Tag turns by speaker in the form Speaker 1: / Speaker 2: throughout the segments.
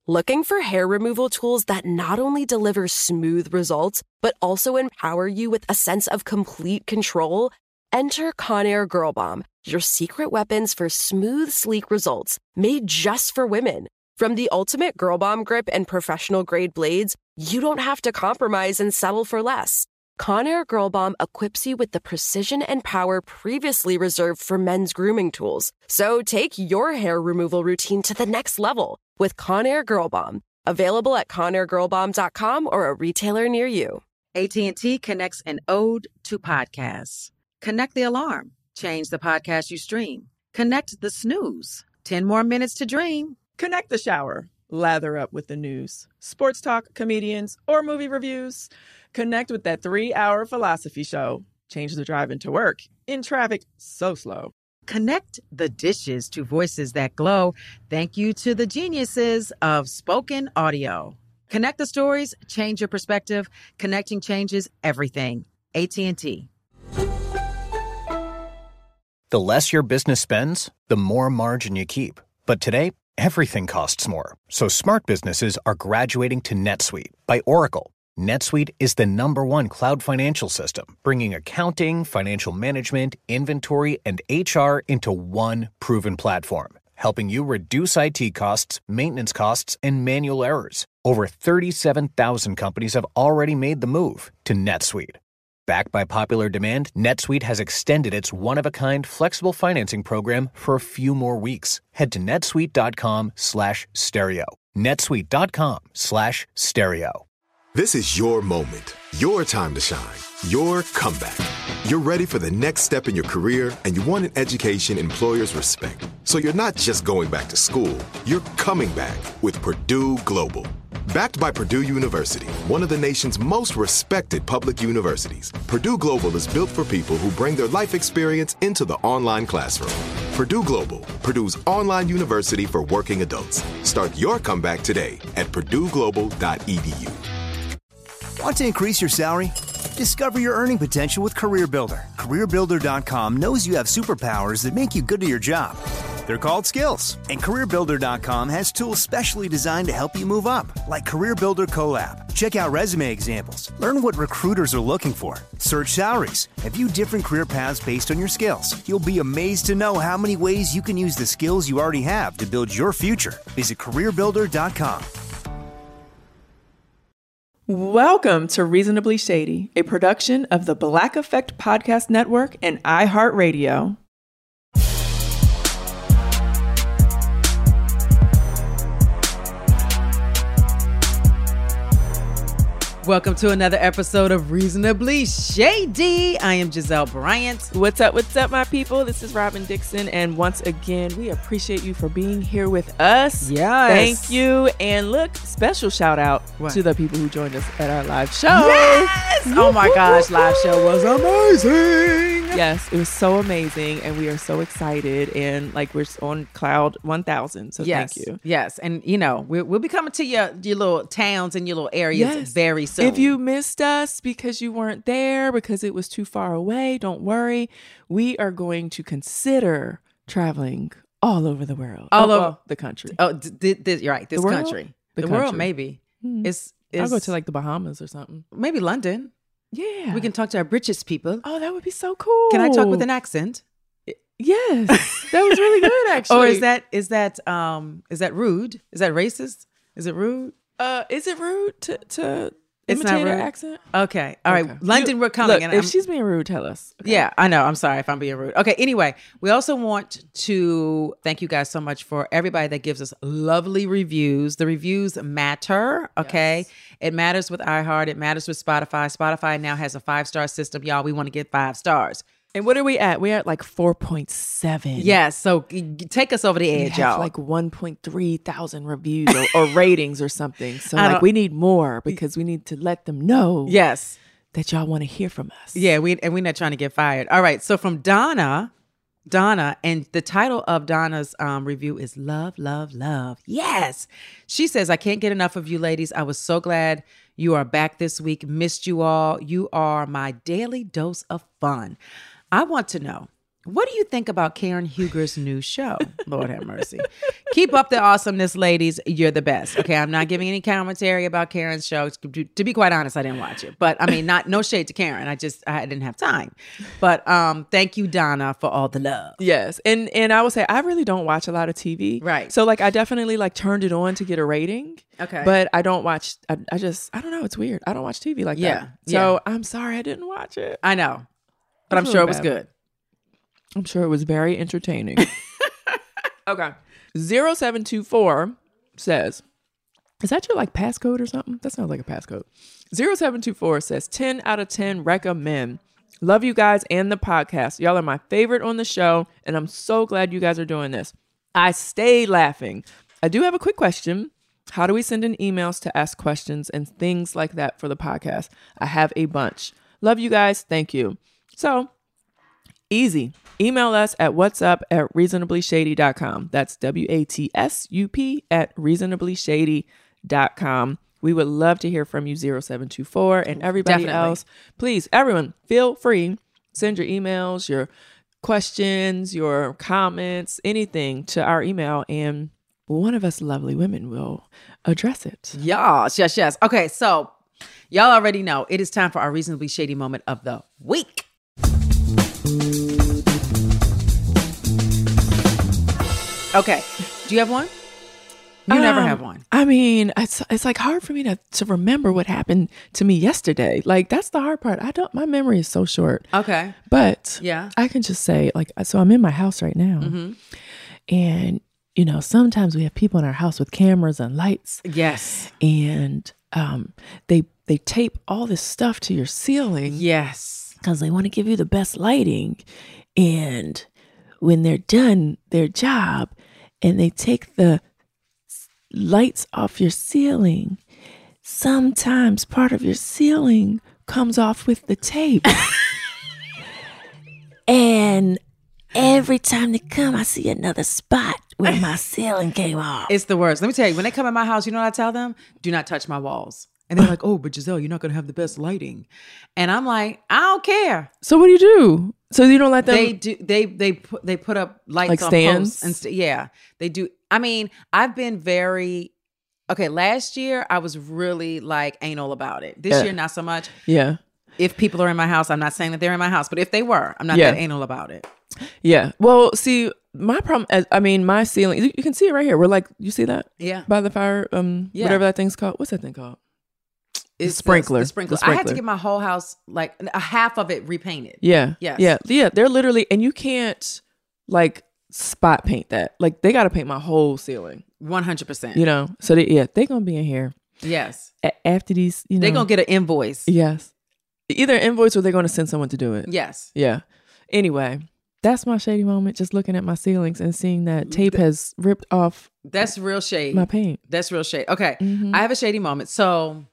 Speaker 1: Looking for hair removal tools that not only deliver smooth results, but also empower you with a sense of complete control? Enter Conair Girl Bomb, your secret weapons for smooth, sleek results, made just for women. From the ultimate Girl Bomb grip and professional-grade blades, you don't have to compromise and settle for less. Conair Girl Bomb equips you with the precision and power previously reserved for men's grooming tools. So take your hair removal routine to the next level with Conair Girl Bomb. Available at ConairGirlBomb.com or a retailer near you.
Speaker 2: AT&T connects an ode to podcasts. Connect the alarm. Change the podcast you stream. Connect the snooze. 10 more minutes to dream.
Speaker 3: Connect the shower. Lather up with the news. Sports talk, comedians, or movie reviews. Connect with that 3-hour philosophy show. Change the drive into work. In traffic so slow.
Speaker 2: Connect the dishes to voices that glow. Thank you to the geniuses of spoken audio. Connect the stories, change your perspective. Connecting changes everything. AT&T.
Speaker 4: The less your business spends, the more margin you keep. But today, everything costs more. So smart businesses are graduating to NetSuite by Oracle. NetSuite is the #1 cloud financial system, bringing accounting, financial management, inventory, and HR into one proven platform, helping you reduce IT costs, maintenance costs, and manual errors. Over 37,000 companies have already made the move to NetSuite. Backed by popular demand, NetSuite has extended its one-of-a-kind flexible financing program for a few more weeks. Head to netsuite.com/stereo. netsuite.com/stereo.
Speaker 5: This is your moment, your time to shine, your comeback. You're ready for the next step in your career, and you want an education employers respect. So you're not just going back to school, you're coming back with Purdue Global. Backed by Purdue University, one of the nation's most respected public universities, Purdue Global is built for people who bring their life experience into the online classroom. Purdue Global, Purdue's online university for working adults. Start your comeback today at purdueglobal.edu.
Speaker 6: Want to increase your salary? Discover your earning potential with CareerBuilder. CareerBuilder.com knows you have superpowers that make you good at your job. They're called skills. And CareerBuilder.com has tools specially designed to help you move up, like CareerBuilder Collab. Check out resume examples. Learn what recruiters are looking for. Search salaries. And view different career paths based on your skills. You'll be amazed to know how many ways you can use the skills you already have to build your future. Visit CareerBuilder.com.
Speaker 3: Welcome to Reasonably Shady, a production of the Black Effect Podcast Network and iHeartRadio.
Speaker 2: Welcome to another episode of Reasonably Shady. I am Giselle Bryant.
Speaker 3: What's up, my people? This is Robin Dixon, and once again, we appreciate you for being here with us.
Speaker 2: Yes.
Speaker 3: Thank you. And look, special shout out to the people who joined us at our live show.
Speaker 2: Yes! Oh my gosh, live show was amazing.
Speaker 3: Yes, it was so amazing, and we are so excited, and like we're on cloud 1,000, so
Speaker 2: yes.
Speaker 3: Thank you.
Speaker 2: Yes, and you know, we'll be coming to your little towns and your little areas very soon.
Speaker 3: If you missed us because you weren't there, because it was too far away, don't worry. We are going to consider traveling all over the world.
Speaker 2: All over
Speaker 3: the country.
Speaker 2: Oh, you're right. This country. The world, maybe.
Speaker 3: I'll go to like the Bahamas or something.
Speaker 2: Maybe London.
Speaker 3: Yeah.
Speaker 2: We can talk to our British people.
Speaker 3: Oh, that would be so cool.
Speaker 2: Can I talk with an accent?
Speaker 3: Yes. That was really good, actually.
Speaker 2: Or is that rude? Is that racist? Is it rude?
Speaker 3: Is it rude to
Speaker 2: It's
Speaker 3: imitate
Speaker 2: not
Speaker 3: her
Speaker 2: rude?
Speaker 3: accent?
Speaker 2: Okay. All right. London, we're coming.
Speaker 3: Look, if she's being rude, tell us. Okay.
Speaker 2: Yeah, I know. I'm sorry if I'm being rude. Okay. Anyway, we also want to thank you guys so much for everybody that gives us lovely reviews. The reviews matter. Okay. Yes. It matters with iHeart. It matters with Spotify. Spotify now has a 5-star system. Y'all, we want to get 5 stars.
Speaker 3: And what are we at? We're at like 4.7.
Speaker 2: Yes. So take us over the edge, y'all.
Speaker 3: Like 1.3 thousand reviews or ratings or something. So like we need more because we need to let them know.
Speaker 2: Yes.
Speaker 3: That y'all want to hear from us.
Speaker 2: Yeah. We're not trying to get fired. All right. So from Donna, and the title of Donna's review is Love, Love, Love. Yes. She says, I can't get enough of you ladies. I was so glad you are back this week. Missed you all. You are my daily dose of fun. I want to know, What do you think about Karen Huger's new show? Lord have mercy. Keep up the awesomeness, ladies. You're the best. Okay, I'm not giving any commentary about Karen's show. To be quite honest, I didn't watch it. But I mean, no shade to Karen. I didn't have time. But thank you, Donna, for all the love.
Speaker 3: Yes. And I would say I really don't watch a lot of TV.
Speaker 2: Right.
Speaker 3: So like I definitely like turned it on to get a rating.
Speaker 2: Okay.
Speaker 3: But I don't watch, I don't know. It's weird. I don't watch TV like that. So I'm sorry I didn't watch it.
Speaker 2: I know. But I'm sure it was good.
Speaker 3: I'm sure it was very entertaining. Okay. 0724 says, is that your like passcode or something? That sounds like a passcode. 0724 says 10 out of 10 recommend. Love you guys and the podcast. Y'all are my favorite on the show, and I'm so glad you guys are doing this. I stayed laughing. I do have a quick question. How do we send in emails to ask questions and things like that for the podcast? I have a bunch. Love you guys. Thank you. So, easy. Email us at whatsup@reasonablyshady.com. That's WATSUP@reasonablyshady.com. We would love to hear from you, 0724, and everybody else. Please, everyone, feel free. Send your emails, your questions, your comments, anything to our email, and one of us lovely women will address it.
Speaker 2: Yes. Okay, so y'all already know it is time for our Reasonably Shady moment of the week. Okay. Do you have one? You never have one.
Speaker 3: I mean, it's like hard for me to remember what happened to me yesterday. Like that's the hard part. My memory is so short.
Speaker 2: Okay.
Speaker 3: But
Speaker 2: yeah,
Speaker 3: I can just say like, so I'm in my house right now, and you know, sometimes we have people in our house with cameras and lights.
Speaker 2: Yes.
Speaker 3: And they tape all this stuff to your ceiling.
Speaker 2: Yes.
Speaker 3: Because they want to give you the best lighting. And when they're done their job and they take the lights off your ceiling, sometimes part of your ceiling comes off with the tape. And every time they come, I see another spot where my ceiling came off.
Speaker 2: It's the worst. Let me tell you, when they come in my house, you know what I tell them? Do not touch my walls. And they're like, oh, but Giselle, you're not going to have the best lighting. And I'm like, I don't care.
Speaker 3: So what do you do? So you don't let them?
Speaker 2: They put up lights
Speaker 3: like
Speaker 2: on
Speaker 3: stands?
Speaker 2: posts. And yeah, they do. I mean, I've been last year, I was really like anal about it. This year, not so much.
Speaker 3: Yeah.
Speaker 2: If people are in my house, I'm not saying that they're in my house, but if they were, I'm not that anal about it.
Speaker 3: Yeah. Well, see, my problem, my ceiling, you can see it right here. We're like, you see that?
Speaker 2: Yeah.
Speaker 3: By the fire, whatever that thing's called. What's that thing called?
Speaker 2: It's
Speaker 3: the sprinkler.
Speaker 2: The sprinkler. I had to get my whole house, like a half of it repainted.
Speaker 3: Yeah.
Speaker 2: Yes.
Speaker 3: Yeah. They're literally, and you can't like spot paint that. Like they got to paint my whole ceiling.
Speaker 2: 100%.
Speaker 3: You know? So they're going to be in here.
Speaker 2: Yes.
Speaker 3: After these, you know.
Speaker 2: They're going to get an invoice.
Speaker 3: Yes. Either an invoice or they're going to send someone to do it.
Speaker 2: Yes.
Speaker 3: Yeah. Anyway, that's my shady moment. Just looking at my ceilings and seeing that tape has ripped off.
Speaker 2: That's real shade.
Speaker 3: My paint.
Speaker 2: That's real shade. Okay. I have a shady moment. So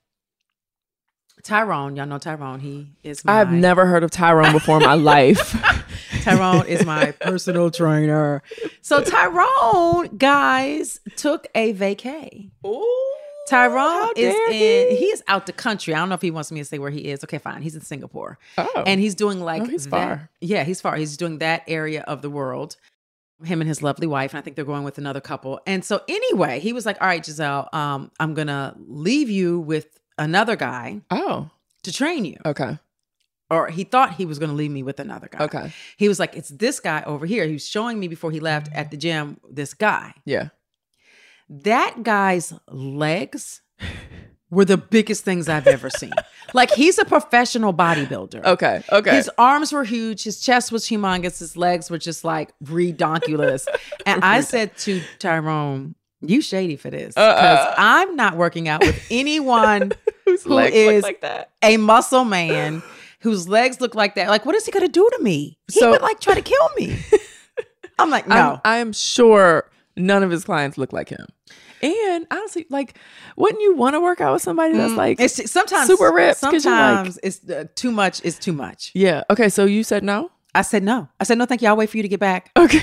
Speaker 2: Tyrone, y'all know Tyrone. He is
Speaker 3: I've never heard of Tyrone before in my life.
Speaker 2: Tyrone is my personal trainer. So Tyrone, guys, took a vacay.
Speaker 3: Ooh.
Speaker 2: Tyrone he is out the country. I don't know if he wants me to say where he is. Okay, fine. He's in Singapore.
Speaker 3: Oh.
Speaker 2: And he's doing like
Speaker 3: he's far.
Speaker 2: Yeah, he's far. He's doing that area of the world. Him and his lovely wife, and I think they're going with another couple. And so anyway, he was like, all right, Giselle, I'm gonna leave you with another guy to train you.
Speaker 3: Okay.
Speaker 2: Or he thought he was going to leave me with another guy.
Speaker 3: Okay.
Speaker 2: He was like, it's this guy over here. He was showing me before he left at the gym, this guy.
Speaker 3: Yeah.
Speaker 2: That guy's legs were the biggest things I've ever seen. Like he's a professional bodybuilder.
Speaker 3: Okay.
Speaker 2: His arms were huge. His chest was humongous. His legs were just like redonkulous. And I said to Tyrone, you shady for this. Because I'm not working out with anyone
Speaker 3: whose
Speaker 2: who
Speaker 3: legs
Speaker 2: is
Speaker 3: look like that.
Speaker 2: A muscle man whose legs look like that. Like, what is he going to do to me? He would like try to kill me. I'm like, no.
Speaker 3: I am sure none of his clients look like him. And honestly, like, wouldn't you want to work out with somebody that's like
Speaker 2: it's sometimes
Speaker 3: super ripped?
Speaker 2: Sometimes it's too much. It's too much.
Speaker 3: Yeah. Okay. So you said no?
Speaker 2: I said no. I said no. Thank you. I'll wait for you to get back.
Speaker 3: Okay.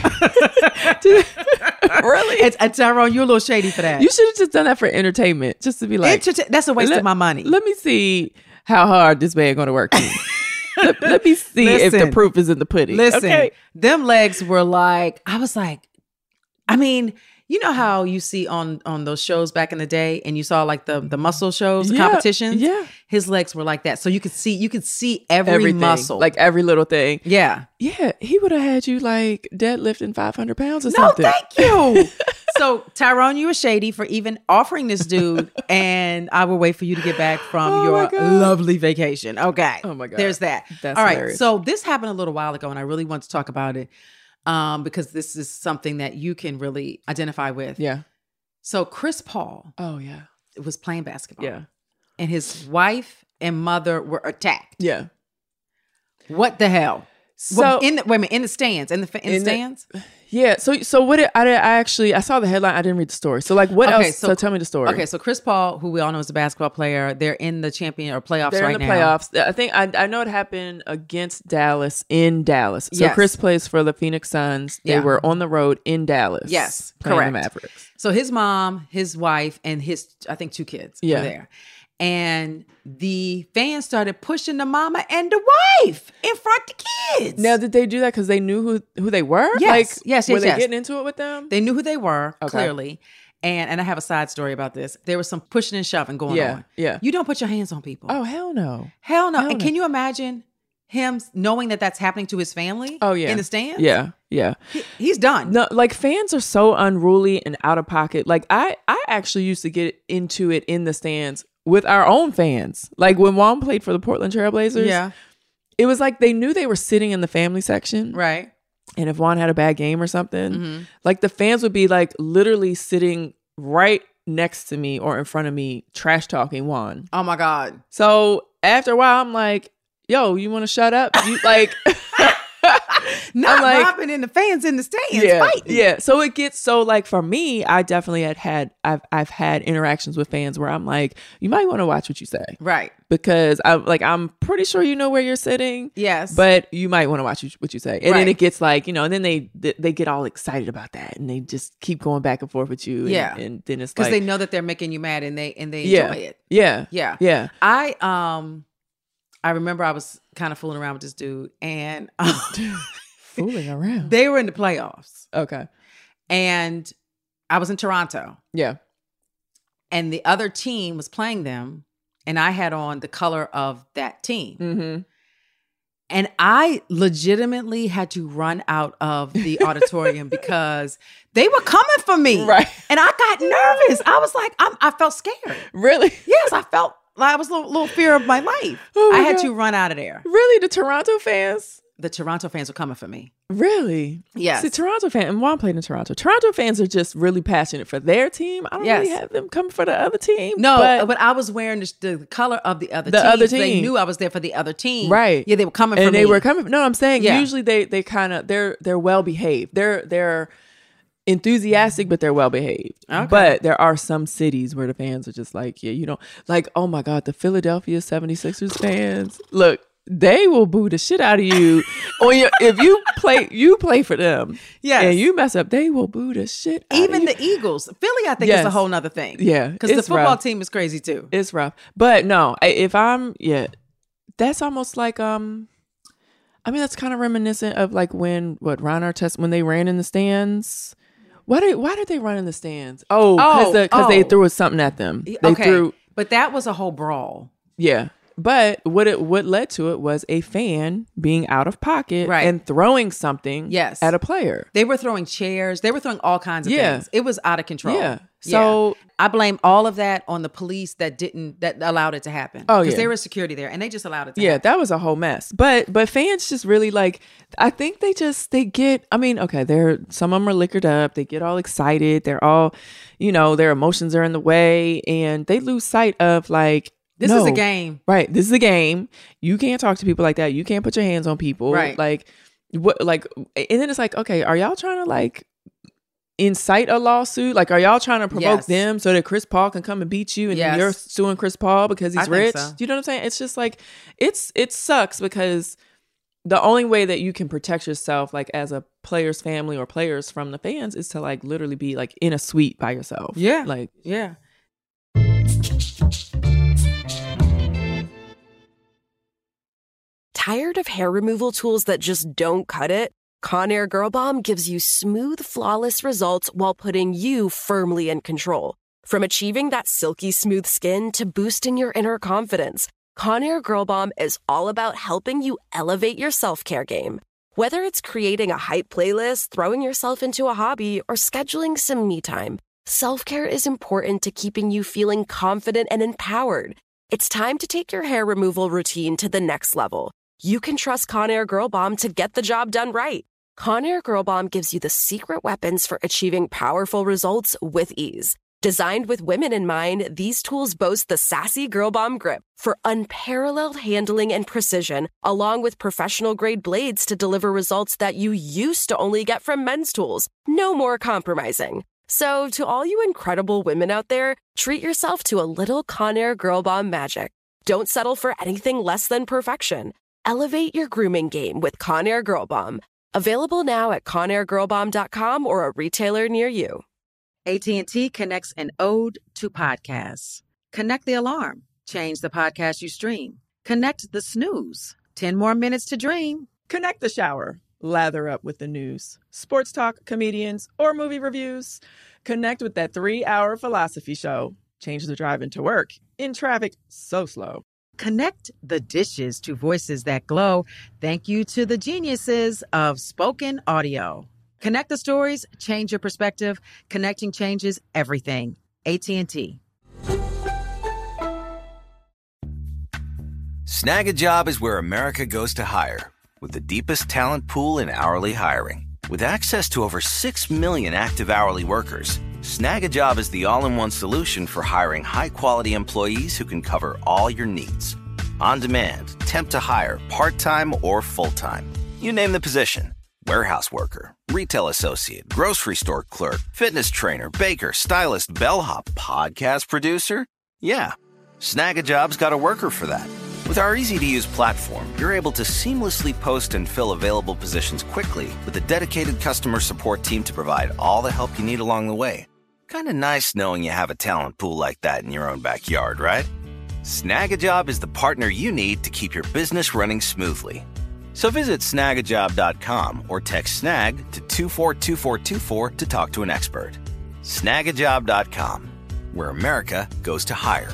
Speaker 3: Really?
Speaker 2: It's Tyrone, you're a little shady for that.
Speaker 3: You should have just done that for entertainment, just to be like,
Speaker 2: that's a waste of my money.
Speaker 3: Let me see how hard this man going to work. Let me see if the
Speaker 2: Listen.
Speaker 3: proof is in the pudding.
Speaker 2: Listen,
Speaker 3: Okay.
Speaker 2: them legs were like, I was like, I mean, you know how you see on those shows back in the day, and you saw like the muscle shows, the
Speaker 3: Yeah,
Speaker 2: competitions.
Speaker 3: yeah.
Speaker 2: His legs were like that, so you could see every
Speaker 3: Everything,
Speaker 2: muscle,
Speaker 3: like every little thing.
Speaker 2: yeah.
Speaker 3: Yeah, he would have had you like deadlifting 500 pounds or
Speaker 2: No,
Speaker 3: something.
Speaker 2: thank you. So Tyrone, you were shady for even offering this dude, and I will wait for you to get back from
Speaker 3: Oh
Speaker 2: your
Speaker 3: my God.
Speaker 2: lovely vacation. Okay.
Speaker 3: Oh my God.
Speaker 2: There's that.
Speaker 3: That's
Speaker 2: all right.
Speaker 3: hilarious.
Speaker 2: So this happened a little while ago, and I really want to talk about it because this is something that you can really identify with.
Speaker 3: Yeah.
Speaker 2: So Chris Paul
Speaker 3: Oh yeah.
Speaker 2: was playing basketball.
Speaker 3: Yeah.
Speaker 2: And his wife and mother were attacked.
Speaker 3: Yeah.
Speaker 2: What the hell?
Speaker 3: So
Speaker 2: Well, in the stands, in the stands.
Speaker 3: yeah. So what did I saw the headline. I didn't read the story. So like what
Speaker 2: Okay,
Speaker 3: else? So tell me the story.
Speaker 2: Okay, so Chris Paul, who we all know is a basketball player, they're in the champion or playoffs
Speaker 3: They're
Speaker 2: right
Speaker 3: in the
Speaker 2: now.
Speaker 3: playoffs. I think I know it happened against Dallas in Dallas. So
Speaker 2: Yes.
Speaker 3: Chris plays for the Phoenix Suns. They
Speaker 2: Yeah.
Speaker 3: were on the road in Dallas.
Speaker 2: Yes,
Speaker 3: playing
Speaker 2: correct.
Speaker 3: the Mavericks.
Speaker 2: So his mom, his wife, and his, I think, 2 kids
Speaker 3: Yeah.
Speaker 2: were there. And the fans started pushing the mama and the wife in front of the kids.
Speaker 3: Now, did they do that because they knew who they were?
Speaker 2: Yes,
Speaker 3: Like,
Speaker 2: yes,
Speaker 3: Were
Speaker 2: yes,
Speaker 3: they
Speaker 2: yes.
Speaker 3: getting into it with them?
Speaker 2: They knew who they were,
Speaker 3: Okay.
Speaker 2: clearly. And I have a side story about this. There was some pushing and shoving going
Speaker 3: Yeah,
Speaker 2: on.
Speaker 3: yeah.
Speaker 2: You don't put your hands on people.
Speaker 3: Oh hell no.
Speaker 2: Hell no.
Speaker 3: hell
Speaker 2: And
Speaker 3: no.
Speaker 2: can you imagine him knowing that that's happening to his family?
Speaker 3: Oh yeah.
Speaker 2: In the stands?
Speaker 3: Yeah, yeah.
Speaker 2: He's done.
Speaker 3: No, like fans are so unruly and out of pocket. Like I actually used to get into it in the stands with our own fans. Like when Juan played for the Portland Trailblazers.
Speaker 2: Yeah.
Speaker 3: It was like they knew they were sitting in the family section.
Speaker 2: Right.
Speaker 3: And if Juan had a bad game or something, like the fans would be like literally sitting right next to me or in front of me, trash talking Juan.
Speaker 2: Oh my God.
Speaker 3: So after a while, I'm like, yo, you want to shut up? You like,
Speaker 2: Not
Speaker 3: I'm like-
Speaker 2: robbing and the fans in the stands
Speaker 3: yeah,
Speaker 2: fighting.
Speaker 3: yeah. So it gets so like for me, I definitely I've had interactions with fans where I'm like, you might want to watch what you say
Speaker 2: Right.
Speaker 3: because I'm pretty sure you know where you're sitting.
Speaker 2: Yes.
Speaker 3: But you might want to watch what you say. And then
Speaker 2: Right.
Speaker 3: it gets like, and then they get all excited about that and they just keep going back and forth with you. And,
Speaker 2: Yeah.
Speaker 3: And then it's
Speaker 2: Because
Speaker 3: like,
Speaker 2: they know that they're making you mad and they
Speaker 3: yeah,
Speaker 2: enjoy it.
Speaker 3: yeah,
Speaker 2: Yeah.
Speaker 3: yeah.
Speaker 2: I remember I was kind of fooling around with this dude and
Speaker 3: Fooling around.
Speaker 2: they were in the playoffs
Speaker 3: Okay.
Speaker 2: and I was in Toronto
Speaker 3: Yeah.
Speaker 2: and the other team was playing them and I had on the color of that team.
Speaker 3: Mm-hmm.
Speaker 2: And I legitimately had to run out of the auditorium because they were coming for me.
Speaker 3: Right.
Speaker 2: And I got nervous. I was like, I felt scared.
Speaker 3: Really?
Speaker 2: Yes, I felt like I was a little fear of my life.
Speaker 3: Oh my
Speaker 2: I had
Speaker 3: God.
Speaker 2: to run out of there.
Speaker 3: Really? The Toronto fans?
Speaker 2: The Toronto fans were coming for me.
Speaker 3: Really?
Speaker 2: Yes.
Speaker 3: See, Toronto fans, and Juan played in Toronto. Toronto fans are just really passionate for their team. I don't
Speaker 2: Yes.
Speaker 3: really have them come for the other team.
Speaker 2: No, but I was wearing the color of the other team.
Speaker 3: other
Speaker 2: So they
Speaker 3: team.
Speaker 2: knew I was there for the other team.
Speaker 3: Right.
Speaker 2: Yeah, they were coming for
Speaker 3: and
Speaker 2: me.
Speaker 3: they were coming. No, I'm saying
Speaker 2: Yeah.
Speaker 3: usually they kind of they're well behaved. They're enthusiastic, but they're well behaved.
Speaker 2: Okay.
Speaker 3: But there are some cities where the fans are just like, yeah, you don't like. Oh my God, the Philadelphia 76ers fans. Look, they will boo the shit out of you. If you play for them.
Speaker 2: Yes.
Speaker 3: And you mess up, they will boo the shit out
Speaker 2: Even
Speaker 3: of you.
Speaker 2: the Eagles. Philly, I think, is a
Speaker 3: Yes.
Speaker 2: whole nother thing.
Speaker 3: Yeah,
Speaker 2: Because the
Speaker 3: it's
Speaker 2: football
Speaker 3: rough.
Speaker 2: team is crazy too.
Speaker 3: It's rough. But no, that's almost like that's kind of reminiscent of like when Ron Artest when they ran in the stands. Why did they run in the stands? Oh, because they threw something at them. They threw.
Speaker 2: But that was a whole brawl.
Speaker 3: Yeah. But what led to it was a fan being out of pocket
Speaker 2: Right.
Speaker 3: and throwing something
Speaker 2: Yes.
Speaker 3: at a player.
Speaker 2: They were throwing chairs. They were throwing all kinds of
Speaker 3: Yeah.
Speaker 2: things. It was out of control.
Speaker 3: Yeah. So-
Speaker 2: I blame all of that on the police that allowed it to happen.
Speaker 3: Oh,
Speaker 2: Because
Speaker 3: yeah.
Speaker 2: there was security there and they just allowed it to
Speaker 3: Yeah,
Speaker 2: happen.
Speaker 3: that was a whole mess. But fans just really like, I think they get, okay, some of them are liquored up. They get all excited. They're all, their emotions are in the way and they lose sight of like,
Speaker 2: This
Speaker 3: no,
Speaker 2: is a game.
Speaker 3: Right. This is a game. You can't talk to people like that. You can't put your hands on people.
Speaker 2: Right.
Speaker 3: Like what, like, and then it's like, okay, are y'all trying to like incite a lawsuit? Like, are y'all trying to provoke
Speaker 2: Yes.
Speaker 3: them so that Chris Paul can come and beat you and then
Speaker 2: Yes.
Speaker 3: you're suing Chris Paul because
Speaker 2: I
Speaker 3: he's
Speaker 2: think
Speaker 3: rich?
Speaker 2: so.
Speaker 3: You know what I'm saying? It's just like, it sucks because the only way that you can protect yourself, like as a player's family or players from the fans, is to like literally be like in a suite by yourself.
Speaker 2: Yeah.
Speaker 3: Like,
Speaker 2: Yeah.
Speaker 1: Tired of hair removal tools that just don't cut it? Conair Girl Bomb gives you smooth, flawless results while putting you firmly in control. From achieving that silky smooth skin to boosting your inner confidence, Conair Girl Bomb is all about helping you elevate your self-care game. Whether it's creating a hype playlist, throwing yourself into a hobby, or scheduling some me time, self-care is important to keeping you feeling confident and empowered. It's time to take your hair removal routine to the next level. You can trust Conair Girl Bomb to get the job done right. Conair Girl Bomb gives you the secret weapons for achieving powerful results with ease. Designed with women in mind, these tools boast the sassy Girl Bomb grip for unparalleled handling and precision, along with professional-grade blades to deliver results that you used to only get from men's tools. No more compromising. So, to all you incredible women out there, treat yourself to a little Conair Girl Bomb magic. Don't settle for anything less than perfection. Elevate your grooming game with Conair Girl Bomb. Available now at ConairGirlBomb.com or a retailer near you.
Speaker 2: AT&T connects an ode to podcasts. Connect the alarm. Change the podcast you stream. Connect the snooze. 10 more minutes to dream.
Speaker 3: Connect the shower. Lather up with the news, sports talk, comedians, or movie reviews. Connect with that 3-hour philosophy show. Change the drive into work in traffic so slow.
Speaker 2: Connect the dishes to voices that glow. Thank you to the geniuses of spoken audio. Connect the stories, change your perspective. Connecting changes everything. AT&T.
Speaker 7: Snag a Job is where America goes to hire, with the deepest talent pool in hourly hiring. With access to over 6 million active hourly workers, Snag a Job is the all-in-one solution for hiring high-quality employees who can cover all your needs. On demand, temp to hire, part-time or full-time. You name the position. Warehouse worker, retail associate, grocery store clerk, fitness trainer, baker, stylist, bellhop, podcast producer. Yeah, Snag a Job's got a worker for that. With our easy-to-use platform, you're able to seamlessly post and fill available positions quickly with a dedicated customer support team to provide all the help you need along the way. Kind of nice knowing you have a talent pool like that in your own backyard, right? Snag a Job is the partner you need to keep your business running smoothly. So visit snagajob.com or text snag to 242424 to talk to an expert. Snagajob.com, where America goes to hire.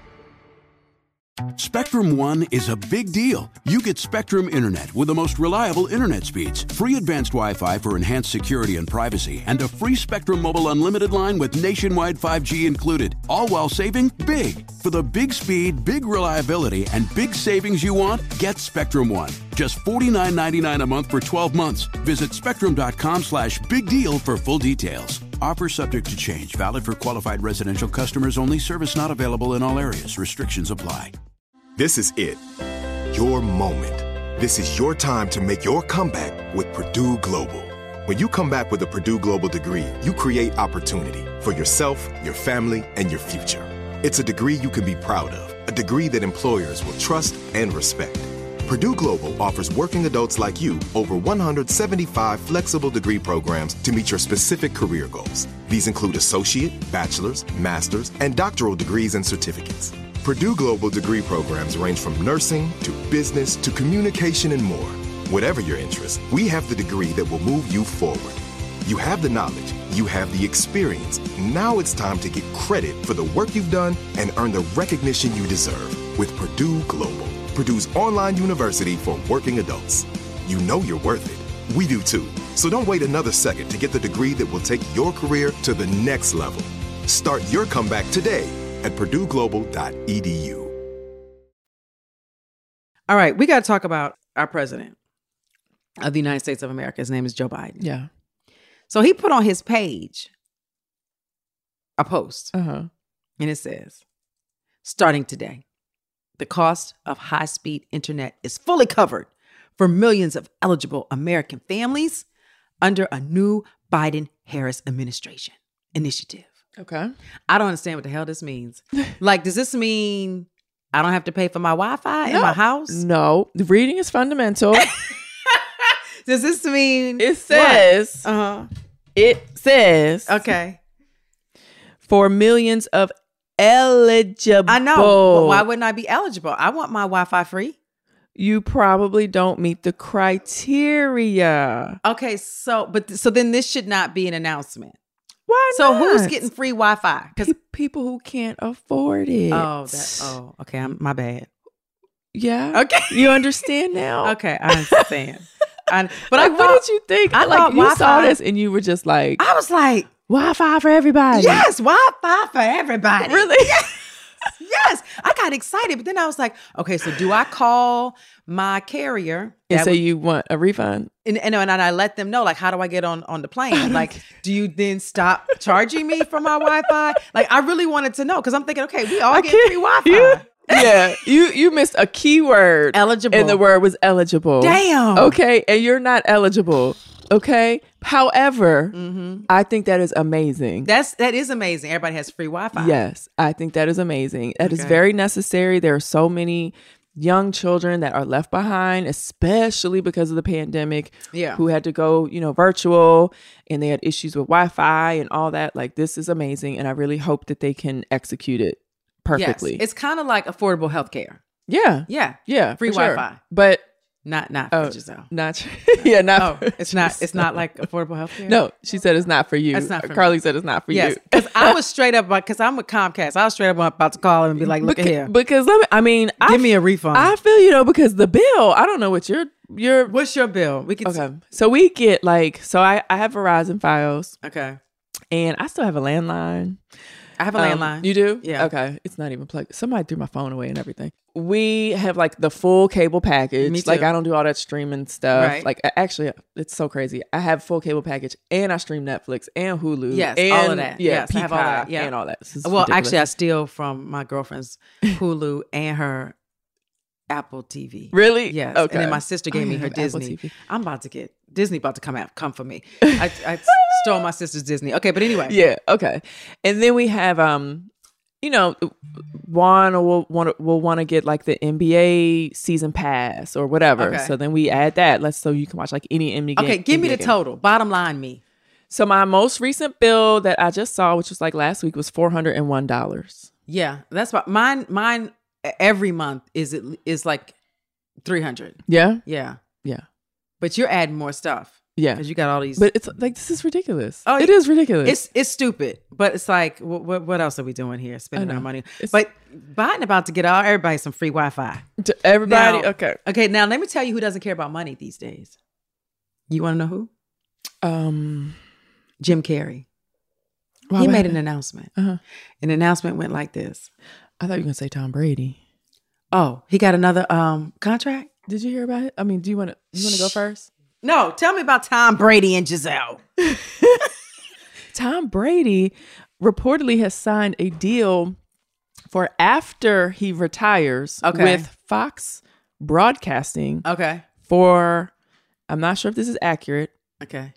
Speaker 8: Spectrum One is a big deal. You get Spectrum Internet with the most reliable internet speeds, free advanced Wi-Fi for enhanced security and privacy, and a free Spectrum Mobile Unlimited line with nationwide 5G included, all while saving big. For the big speed, big reliability, and big savings you want, get Spectrum One. Just $49.99 a month for 12 months. Visit spectrum.com/big deal for full details. Offer subject to change. Valid for qualified residential customers only. Service not available in all areas. Restrictions apply.
Speaker 5: This is it. Your moment. This is your time to make your comeback with Purdue Global. When you come back with a Purdue Global degree, you create opportunity for yourself, your family, and your future. It's a degree you can be proud of, a degree that employers will trust and respect. Purdue Global offers working adults like you over 175 flexible degree programs to meet your specific career goals. These include associate, bachelor's, master's, and doctoral degrees and certificates. Purdue Global degree programs range from nursing to business to communication and more. Whatever your interest, we have the degree that will move you forward. You have the knowledge, you have the experience. Now it's time to get credit for the work you've done and earn the recognition you deserve with Purdue Global, Purdue's online university for working adults. You know you're worth it. We do too. So don't wait another second to get the degree that will take your career to the next level. Start your comeback today at purdueglobal.edu.
Speaker 2: All right, we got to talk about our president of the United States of America. His name is Joe Biden.
Speaker 3: Yeah.
Speaker 2: So he put on his page a post,
Speaker 3: Uh-huh.
Speaker 2: and it says, starting today, the cost of high-speed internet is fully covered for millions of eligible American families under a new Biden-Harris administration initiative.
Speaker 3: Okay.
Speaker 2: I don't understand what the hell this means. Like, does this mean I don't have to pay for my Wi-Fi in my house?
Speaker 3: No. The reading is fundamental.
Speaker 2: Does this mean
Speaker 3: It says, It says,
Speaker 2: okay,
Speaker 3: for millions of eligible.
Speaker 2: I know, but why wouldn't I be eligible? I want my Wi-Fi free.
Speaker 3: you probably don't meet the criteria.
Speaker 2: Okay, so then this should not be an announcement.
Speaker 3: Why
Speaker 2: So
Speaker 3: not?
Speaker 2: who's getting free Wi-Fi? Because
Speaker 3: people who can't afford it.
Speaker 2: Okay, my bad.
Speaker 3: Yeah.
Speaker 2: Okay.
Speaker 3: You understand now?
Speaker 2: Okay, I understand. But
Speaker 3: like, what did you think?
Speaker 2: I thought
Speaker 3: you saw
Speaker 2: Wi-Fi-
Speaker 3: this and you were just like,
Speaker 2: I was like,
Speaker 3: Wi-Fi for everybody.
Speaker 2: yes, Wi-Fi for everybody.
Speaker 3: Really?
Speaker 2: Yes. I got excited, but then I was like, okay, so do I call my carrier
Speaker 3: And say you want a refund?
Speaker 2: and I let them know, like, how do I get on the plane? Like, do you then stop charging me for my Wi-Fi? Like, I really wanted to know because I'm thinking, okay, we all get free Wi-Fi.
Speaker 3: Yeah, you missed a key word.
Speaker 2: Eligible.
Speaker 3: And the word was eligible.
Speaker 2: Damn.
Speaker 3: Okay, and you're not eligible. Okay. However, I think that is amazing.
Speaker 2: That is amazing. Everybody has free Wi-Fi.
Speaker 3: Yes, I think that is amazing. That is very necessary. There are so many young children that are left behind, especially because of the pandemic, who had to go, virtual, and they had issues with Wi-Fi and all that. Like, this is amazing. And I really hope that they can execute it perfectly.
Speaker 2: Yes. It's kind of like affordable healthcare.
Speaker 3: Yeah.
Speaker 2: Yeah.
Speaker 3: Yeah.
Speaker 2: Free
Speaker 3: for sure.
Speaker 2: Wi-Fi.
Speaker 3: But
Speaker 2: not for Giselle.
Speaker 3: not yeah, not
Speaker 2: Oh,
Speaker 3: for
Speaker 2: it's not like affordable healthcare.
Speaker 3: No, she said it's not for you.
Speaker 2: It's not for
Speaker 3: Carly
Speaker 2: me.
Speaker 3: said it's not for
Speaker 2: Yes,
Speaker 3: you.
Speaker 2: because I was straight up, because I'm with Comcast. I was straight up about to call him and be like, "Look at here,
Speaker 3: Because
Speaker 2: give me a refund."
Speaker 3: I feel because the bill. I don't know what your
Speaker 2: What's your bill? We can.
Speaker 3: okay. So we get I have Verizon Fios.
Speaker 2: Okay.
Speaker 3: And I still have a landline.
Speaker 2: I have a landline.
Speaker 3: You do?
Speaker 2: Yeah.
Speaker 3: Okay. It's not even plugged. Somebody threw my phone away and everything. We have the full cable package.
Speaker 2: Me too.
Speaker 3: Like, I don't do all that streaming stuff.
Speaker 2: Right.
Speaker 3: Like, actually, it's so crazy. I have full cable package and I stream Netflix and Hulu.
Speaker 2: Yes,
Speaker 3: and,
Speaker 2: all of that.
Speaker 3: Yeah,
Speaker 2: Yes, I have all that.
Speaker 3: Peacock
Speaker 2: Yeah.
Speaker 3: and all that. This is
Speaker 2: Well,
Speaker 3: ridiculous.
Speaker 2: actually, I steal from my girlfriend's Hulu and her Apple TV.
Speaker 3: Really?
Speaker 2: Yes.
Speaker 3: Okay.
Speaker 2: And then my sister gave me her
Speaker 3: have Apple
Speaker 2: Disney.
Speaker 3: TV.
Speaker 2: I'm about to get Disney about to come for me. I stole my sister's Disney. Okay, but anyway.
Speaker 3: Yeah. Okay. And then we have Juan will want to get the NBA season pass or whatever.
Speaker 2: Okay.
Speaker 3: So then we add that. So you can watch any NBA game.
Speaker 2: Okay, give me
Speaker 3: NBA
Speaker 2: the
Speaker 3: game.
Speaker 2: total. Bottom line me.
Speaker 3: So my most recent bill that I just saw, which was last week, was $401.
Speaker 2: Yeah, that's what mine every month is like $300.
Speaker 3: Yeah.
Speaker 2: Yeah.
Speaker 3: Yeah.
Speaker 2: But you're adding more stuff.
Speaker 3: Yeah.
Speaker 2: Because you got all these.
Speaker 3: But it's this is ridiculous.
Speaker 2: Oh,
Speaker 3: it is ridiculous.
Speaker 2: It's stupid. But it's like, what else are we doing here? Spending
Speaker 3: I know.
Speaker 2: our money.
Speaker 3: It's-
Speaker 2: But Biden about to get everybody some free Wi-Fi.
Speaker 3: To everybody.
Speaker 2: Now-
Speaker 3: Okay.
Speaker 2: Okay, now let me tell you who doesn't care about money these days. You want to know who? Jim Carrey. He made an announcement.
Speaker 3: Uh-huh.
Speaker 2: An announcement went like this.
Speaker 3: I thought you were gonna say Tom Brady.
Speaker 2: Oh, he got another contract?
Speaker 3: Did you hear about it? I mean, do you want to go first?
Speaker 2: No, tell me about Tom Brady and Giselle.
Speaker 3: Tom Brady reportedly has signed a deal for after he retires with Fox Broadcasting
Speaker 2: Okay.
Speaker 3: for, I'm not sure if this is accurate,
Speaker 2: Okay.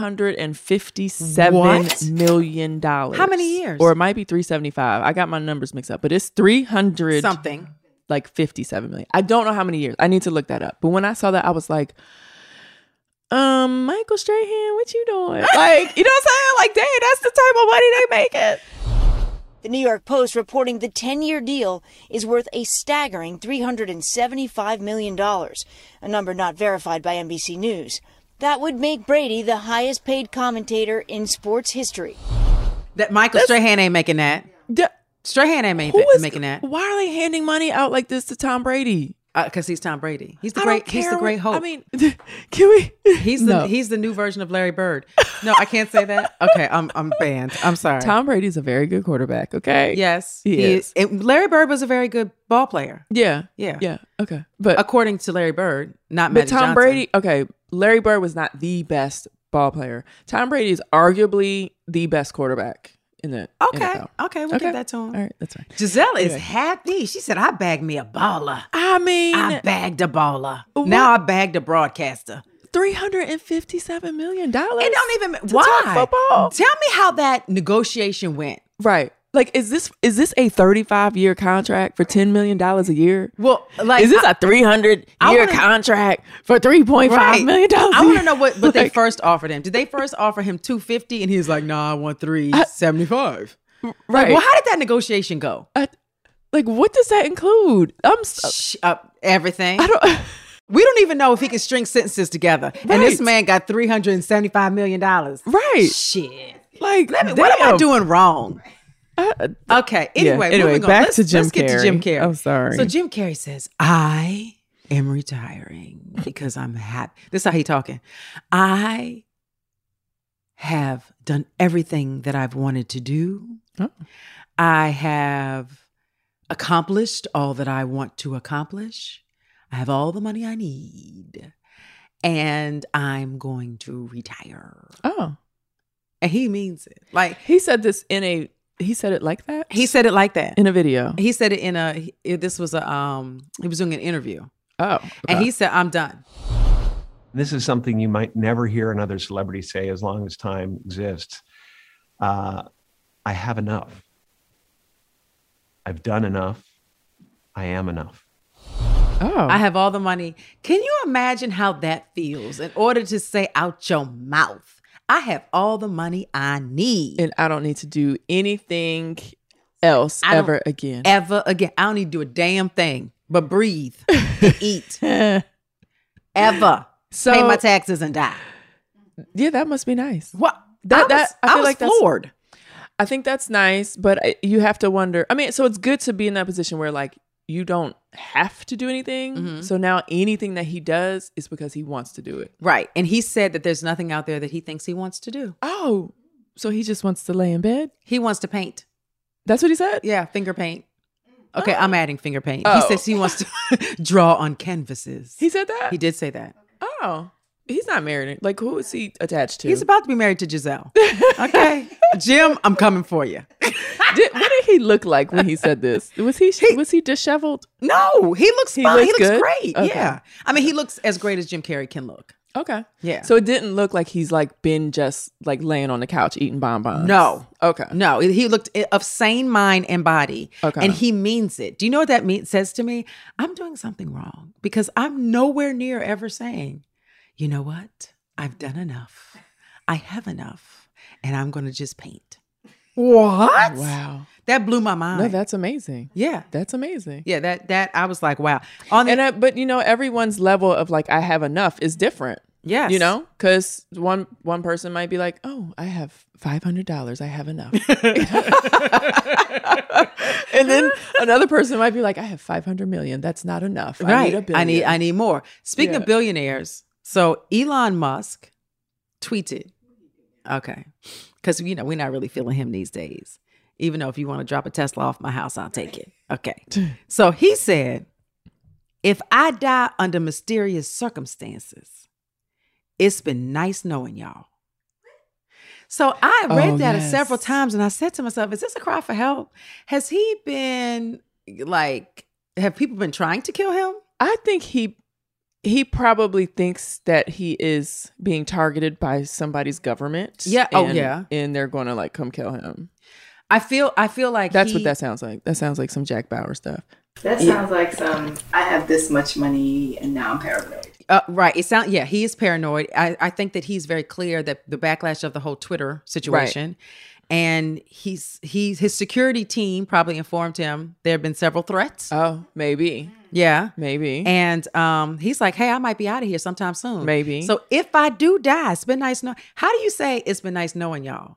Speaker 3: $357 million.
Speaker 2: How many years?
Speaker 3: Or it might be 375. I got my numbers mixed up, but it's 300
Speaker 2: Something.
Speaker 3: 57 million. I don't know how many years. I need to look that up. But when I saw that, I was like, Michael Strahan, what you doing? You know what I'm saying? Dang, that's the type of money they making.
Speaker 9: The New York Post reporting the 10-year deal is worth a staggering $375 million, a number not verified by NBC News. That would make Brady the highest paid commentator in sports history.
Speaker 2: That Michael Strahan ain't making that. Strahan ain't making that.
Speaker 3: Why are they handing money out like this to Tom Brady?
Speaker 2: Because he's Tom Brady. He's the great hope.
Speaker 3: I mean, can we?
Speaker 2: He's the new version of Larry Bird. No, I can't say that. Okay, I'm banned. I'm sorry.
Speaker 3: Tom Brady's a very good quarterback. Okay.
Speaker 2: Yes,
Speaker 3: he is.
Speaker 2: Larry Bird was a very good ball player.
Speaker 3: Yeah. Okay. But
Speaker 2: according to Larry Bird, not
Speaker 3: but
Speaker 2: Magic
Speaker 3: Tom
Speaker 2: Johnson.
Speaker 3: Brady. Okay, Larry Bird was not the best ball player. Tom Brady is arguably the best quarterback in the NFL.
Speaker 2: Okay, we'll give that to him.
Speaker 3: All right, that's fine.
Speaker 2: Giselle is happy. She said, "I bagged me a baller.
Speaker 3: I mean,
Speaker 2: I bagged a baller. Now I bagged a broadcaster.
Speaker 3: $357 million.
Speaker 2: It don't even
Speaker 3: to
Speaker 2: why
Speaker 3: talk football.
Speaker 2: Tell me how that negotiation went.
Speaker 3: Right. Is this a 35-year contract for $10 million a year?
Speaker 2: Well,
Speaker 3: is this a 300-year contract for $3.5 million?
Speaker 2: I want to know what they first offered him. Did they first offer him $250 and he was like, "Nah, I want $375."
Speaker 3: Right.
Speaker 2: Well, how did that negotiation go?
Speaker 3: Like, what does that include?
Speaker 2: Everything.
Speaker 3: We
Speaker 2: don't even know if he can string sentences together. Right. And this man got $375 million.
Speaker 3: Right.
Speaker 2: Shit.
Speaker 3: Like,
Speaker 2: what am I doing wrong? Okay. Anyway,
Speaker 3: back to Jim Carrey.
Speaker 2: Let's get to Jim Carrey.
Speaker 3: I'm sorry.
Speaker 2: So Jim Carrey says, I am retiring because I'm happy. This is how he's talking. I have done everything that I've wanted to do. Oh. I have accomplished all that I want to accomplish. I have all the money I need. And I'm going to retire. Oh. And he means it. Like,
Speaker 3: he said this he said it like that?
Speaker 2: He said it like that.
Speaker 3: In a video.
Speaker 2: He said it he was doing an interview.
Speaker 3: Oh. Okay.
Speaker 2: And he said, I'm done.
Speaker 10: This is something you might never hear another celebrity say as long as time exists. I have enough. I've done enough. I am enough.
Speaker 2: Oh. I have all the money. Can you imagine how that feels in order to say out your mouth, I have all the money I need.
Speaker 3: And I don't need to do anything else ever again.
Speaker 2: Ever again. I don't need to do a damn thing but breathe and eat. Ever. Pay my taxes and die.
Speaker 3: Yeah, that must be nice.
Speaker 2: What?
Speaker 3: I feel like that's
Speaker 2: floored.
Speaker 3: I think that's nice, but you have to wonder. I mean, so it's good to be in that position where like you don't have to do anything. Mm-hmm. So now anything that he does is because he wants to do it.
Speaker 2: Right. And he said that there's nothing out there that he thinks he wants to do.
Speaker 3: Oh, so he just wants to lay in bed?
Speaker 2: He wants to paint.
Speaker 3: That's what he said?
Speaker 2: Yeah, finger paint. Okay, I'm adding finger paint. Oh. He says he wants to draw on canvases.
Speaker 3: He said that?
Speaker 2: He did say that.
Speaker 3: Oh. He's not married. Like, who is he attached to?
Speaker 2: He's about to be married to Giselle. Okay. Jim, I'm coming for you.
Speaker 3: What did he look like when he said this? Was he disheveled?
Speaker 2: No, he looks fine. He looks
Speaker 3: good?
Speaker 2: Great.
Speaker 3: Okay.
Speaker 2: Yeah. I mean, he looks as great as Jim Carrey can look.
Speaker 3: Okay.
Speaker 2: Yeah.
Speaker 3: So it didn't look like he's like been just like laying on the couch eating bonbons.
Speaker 2: No.
Speaker 3: Okay.
Speaker 2: No, he looked of sane mind and body.
Speaker 3: Okay.
Speaker 2: And he means it. Do you know what that says to me? I'm doing something wrong because I'm nowhere near ever saying, you know what? I've done enough. I have enough. And I'm going to just paint. What?
Speaker 3: Wow.
Speaker 2: That blew my mind.
Speaker 3: No, that's amazing.
Speaker 2: Yeah.
Speaker 3: That's amazing.
Speaker 2: Yeah, that I was like, wow.
Speaker 3: But you know, everyone's level of like, I have enough is different.
Speaker 2: Yes.
Speaker 3: You know, because one person might be like, oh, I have $500. I have enough. And then another person might be like, I have 500 million. That's not enough.
Speaker 2: Right.
Speaker 3: I need a billion.
Speaker 2: I need more. Speaking of billionaires, so Elon Musk tweeted, okay, because, you know, we're not really feeling him these days. Even though if you want to drop a Tesla off my house, I'll take it. Okay. So he said, if I die under mysterious circumstances, it's been nice knowing y'all. So I read that several times and I said to myself, is this a cry for help? Has he been like, have people been trying to kill him?
Speaker 3: I think he probably thinks that he is being targeted by somebody's government.
Speaker 2: Yeah.
Speaker 3: And they're going to like come kill him.
Speaker 2: I feel like
Speaker 3: that's what that sounds like. That sounds like some Jack Bauer stuff.
Speaker 11: That sounds like some, I have this much money and now I'm paranoid.
Speaker 2: Right. He is paranoid. I think that he's very clear that the backlash of the whole Twitter situation. Right. And his security team probably informed him there have been several threats.
Speaker 3: Oh, maybe.
Speaker 2: Yeah.
Speaker 3: Maybe.
Speaker 2: And he's like, hey, I might be out of here sometime soon.
Speaker 3: Maybe.
Speaker 2: So if I do die, it's been nice knowing. How do you say it's been nice knowing y'all?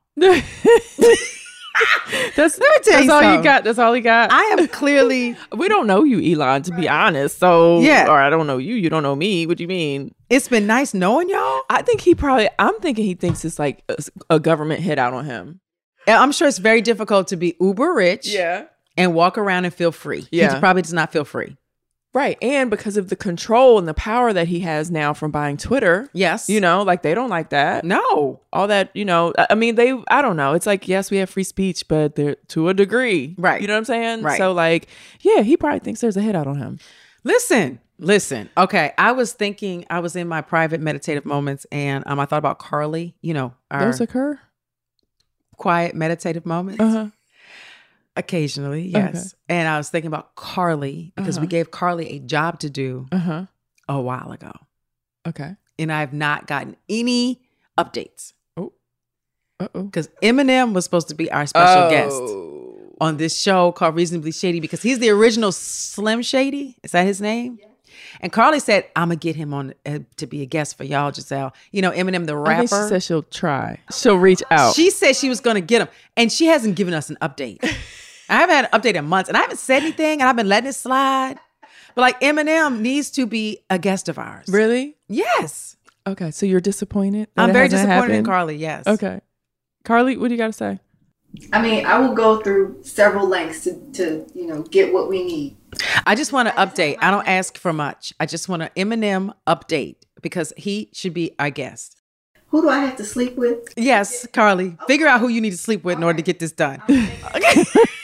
Speaker 3: That's all you got. That's all he got.
Speaker 2: I am clearly.
Speaker 3: We don't know you, Elon, to be honest. So
Speaker 2: yeah.
Speaker 3: Or I don't know you. You don't know me. What do you mean?
Speaker 2: It's been nice knowing y'all.
Speaker 3: I'm thinking he thinks it's like a government hit out on him.
Speaker 2: I'm sure it's very difficult to be uber rich.
Speaker 3: Yeah.
Speaker 2: And walk around and feel free.
Speaker 3: Yeah.
Speaker 2: He probably does not feel free.
Speaker 3: Right. And because of the control and the power that he has now from buying Twitter.
Speaker 2: Yes.
Speaker 3: You know, like they don't like that.
Speaker 2: No.
Speaker 3: All that, you know, I mean, I don't know. It's like, yes, we have free speech, but they're to a degree.
Speaker 2: Right.
Speaker 3: You know what I'm saying?
Speaker 2: Right.
Speaker 3: So like, yeah, he probably thinks there's a hit out on him.
Speaker 2: Listen. Okay. I was in my private meditative moments and I thought about Carly, you know.
Speaker 3: Those occur?
Speaker 2: Quiet meditative moments.
Speaker 3: Uh-huh.
Speaker 2: Occasionally, yes. Okay. And I was thinking about Carly because we gave Carly a job to do a while ago.
Speaker 3: Okay.
Speaker 2: And I've not gotten any updates.
Speaker 3: Oh. Uh-oh.
Speaker 2: Because Eminem was supposed to be our special guest. on this show called Reasonably Shady because he's the original Slim Shady. Is that his name? Yeah. And Carly said, I'm going to get him on to be a guest for y'all, Giselle. You know, Eminem, the rapper.
Speaker 3: I think she said she'll try. She'll reach out.
Speaker 2: She said she was going to get him. And she hasn't given us an update. I haven't had an update in months. And I haven't said anything. And I've been letting it slide. But like Eminem needs to be a guest of ours.
Speaker 3: Really?
Speaker 2: Yes.
Speaker 3: Okay. So you're disappointed?
Speaker 2: I'm very disappointed in Carly. Yes.
Speaker 3: Okay. Carly, what do you got to say?
Speaker 11: I mean, I will go through several lengths to get what we need.
Speaker 2: I just want to update. I don't ask for much. I just want an Eminem update because he should be our guest.
Speaker 11: Who do I have to sleep with?
Speaker 2: Yes, Carly. Figure out who you need to sleep with in order to get this done. Okay.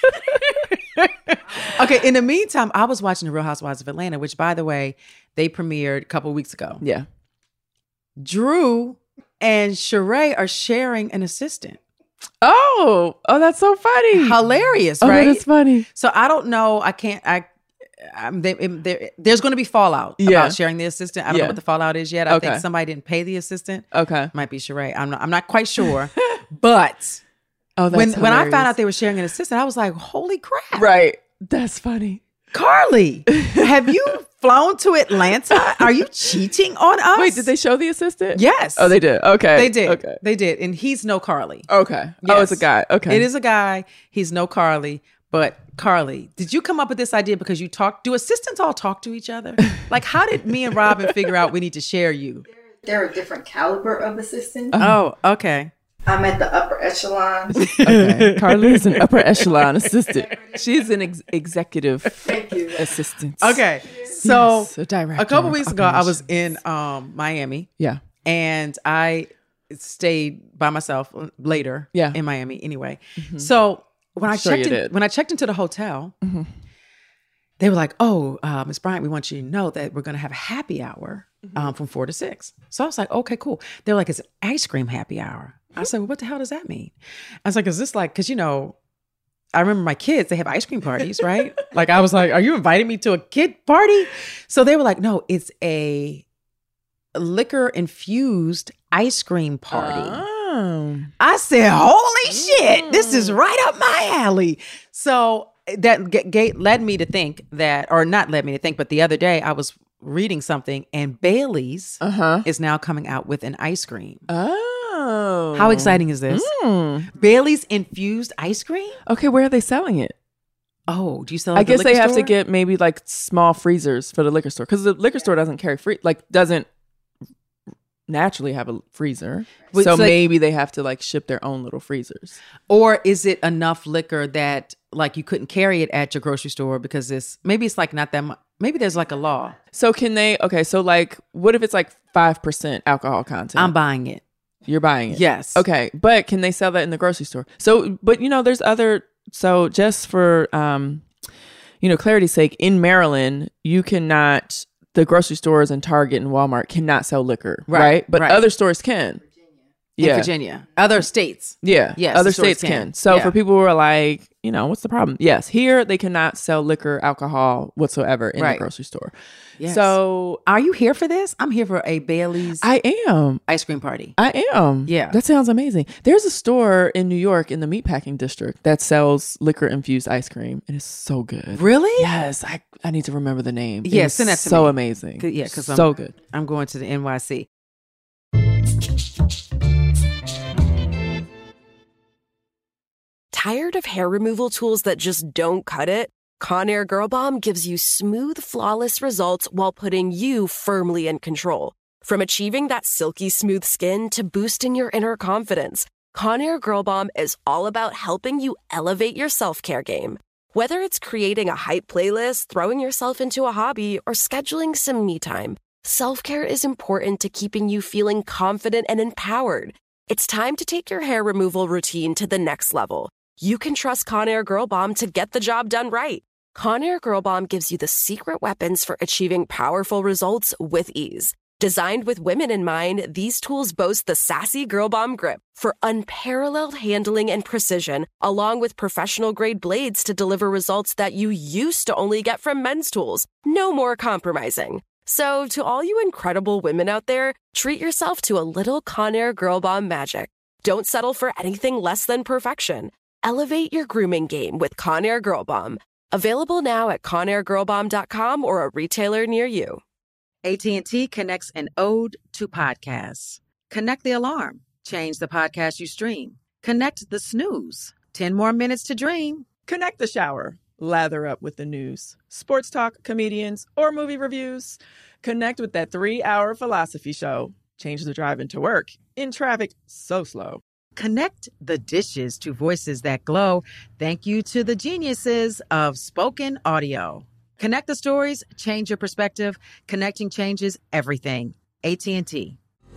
Speaker 2: Okay. In the meantime, I was watching The Real Housewives of Atlanta, which, by the way, they premiered a couple of weeks ago.
Speaker 3: Yeah.
Speaker 2: Drew and Sheree are sharing an assistant.
Speaker 3: Oh, that's so funny.
Speaker 2: Hilarious,
Speaker 3: right?
Speaker 2: right?
Speaker 3: Oh, that's funny.
Speaker 2: So I don't know. There's going to be fallout about sharing the assistant. I don't know what the fallout is yet. I think somebody didn't pay the assistant.
Speaker 3: Okay.
Speaker 2: Might be Sheree. I'm not quite sure. But when I found out they were sharing an assistant, I was like, holy crap.
Speaker 3: Right. That's funny.
Speaker 2: Carly, have you flown to Atlanta? Are you cheating on us?
Speaker 3: Wait, did they show the assistant?
Speaker 2: Yes.
Speaker 3: Oh, they did. Okay.
Speaker 2: They did.
Speaker 3: Okay.
Speaker 2: They did. And he's no Carly.
Speaker 3: Okay.
Speaker 2: Yes.
Speaker 3: Oh, it's a guy. Okay.
Speaker 2: It is a guy. He's no Carly. But Carly, did you come up with this idea because you do assistants all talk to each other? Like, how did me and Robin figure out we need to share you?
Speaker 11: There are different caliber of assistants.
Speaker 2: Oh, okay.
Speaker 11: I'm at the upper echelon.
Speaker 3: Okay. Carly is an upper echelon assistant. She's an executive assistant.
Speaker 2: Okay. So
Speaker 3: yes, a
Speaker 2: couple weeks ago, I was in Miami.
Speaker 3: Yeah.
Speaker 2: And I stayed by myself later in Miami anyway.
Speaker 3: Mm-hmm.
Speaker 2: So when I checked into the hotel,
Speaker 3: mm-hmm.
Speaker 2: they were like, oh, Ms. Bryant, we want you to know that we're going to have a happy hour from 4 to 6. So I was like, okay, cool. They're like, it's an ice cream happy hour. I said, well, what the hell does that mean? I was like, is this like, because, I remember my kids, they have ice cream parties, right? Like, I was like, are you inviting me to a kid party? So they were like, no, it's a liquor-infused ice cream party.
Speaker 3: Oh.
Speaker 2: I said, holy shit, this is right up my alley. So that led me to think that, or not led me to think, but the other day I was reading something and Bailey's is now coming out with an ice cream.
Speaker 3: Oh.
Speaker 2: How exciting is this? Bailey's infused ice cream?
Speaker 3: Okay, where are they selling it?
Speaker 2: Oh, do you sell it
Speaker 3: I
Speaker 2: at the
Speaker 3: guess
Speaker 2: liquor
Speaker 3: they have
Speaker 2: store?
Speaker 3: to get maybe like small freezers for the liquor store because the liquor store doesn't carry doesn't naturally have a freezer. So maybe they have to like ship their own little freezers.
Speaker 2: Or is it enough liquor that like you couldn't carry it at your grocery store because maybe it's like not that much. Maybe there's like a law.
Speaker 3: So so like what if it's like 5% alcohol content?
Speaker 2: I'm buying it.
Speaker 3: You're buying it?
Speaker 2: Yes.
Speaker 3: Okay. But can they sell that in the grocery store? So, but there's other, so just for, clarity's sake, in Maryland, you cannot, the grocery stores and Target and Walmart cannot sell liquor, right? But other stores can.
Speaker 2: In Virginia. Other states.
Speaker 3: Yeah.
Speaker 2: Yes,
Speaker 3: other states can. So for people who are like, what's the problem? Yes. Here, they cannot sell liquor, alcohol whatsoever in the grocery store.
Speaker 2: Yes.
Speaker 3: So
Speaker 2: are you here for this? I'm here for a Bailey's
Speaker 3: I am.
Speaker 2: ice cream party.
Speaker 3: I am.
Speaker 2: Yeah.
Speaker 3: That sounds amazing. There's a store in New York in the meatpacking district that sells liquor-infused ice cream. And it's so good.
Speaker 2: Really?
Speaker 3: Yes. I need to remember the name.
Speaker 2: Yes, send that to me.
Speaker 3: So amazing.
Speaker 2: Yeah, because
Speaker 3: so good.
Speaker 2: I'm going to the NYC.
Speaker 1: Tired of hair removal tools that just don't cut it? Conair Girl Bomb gives you smooth, flawless results while putting you firmly in control. From achieving that silky smooth skin to boosting your inner confidence, Conair Girl Bomb is all about helping you elevate your self-care game. Whether it's creating a hype playlist, throwing yourself into a hobby, or scheduling some me time, self-care is important to keeping you feeling confident and empowered. It's time to take your hair removal routine to the next level. You can trust Conair Girl Bomb to get the job done right. Conair Girl Bomb gives you the secret weapons for achieving powerful results with ease. Designed with women in mind, these tools boast the sassy Girl Bomb grip for unparalleled handling and precision, along with professional-grade blades to deliver results that you used to only get from men's tools. No more compromising. So, to all you incredible women out there, treat yourself to a little Conair Girl Bomb magic. Don't settle for anything less than perfection. Elevate your grooming game with Conair Girl Bomb. Available now at ConairGirlBomb.com or a retailer near you.
Speaker 2: AT&T connects an ode to podcasts. Connect the alarm. Change the podcast you stream. Connect the snooze. 10 more minutes to dream.
Speaker 3: Connect the shower. Lather up with the news, sports talk, comedians, or movie reviews. Connect with that 3-hour philosophy show. Change the drive into work in traffic so slow.
Speaker 2: Connect the dishes to voices that glow. Thank you to the geniuses of spoken audio. Connect the stories, change your perspective. Connecting changes everything. AT&T.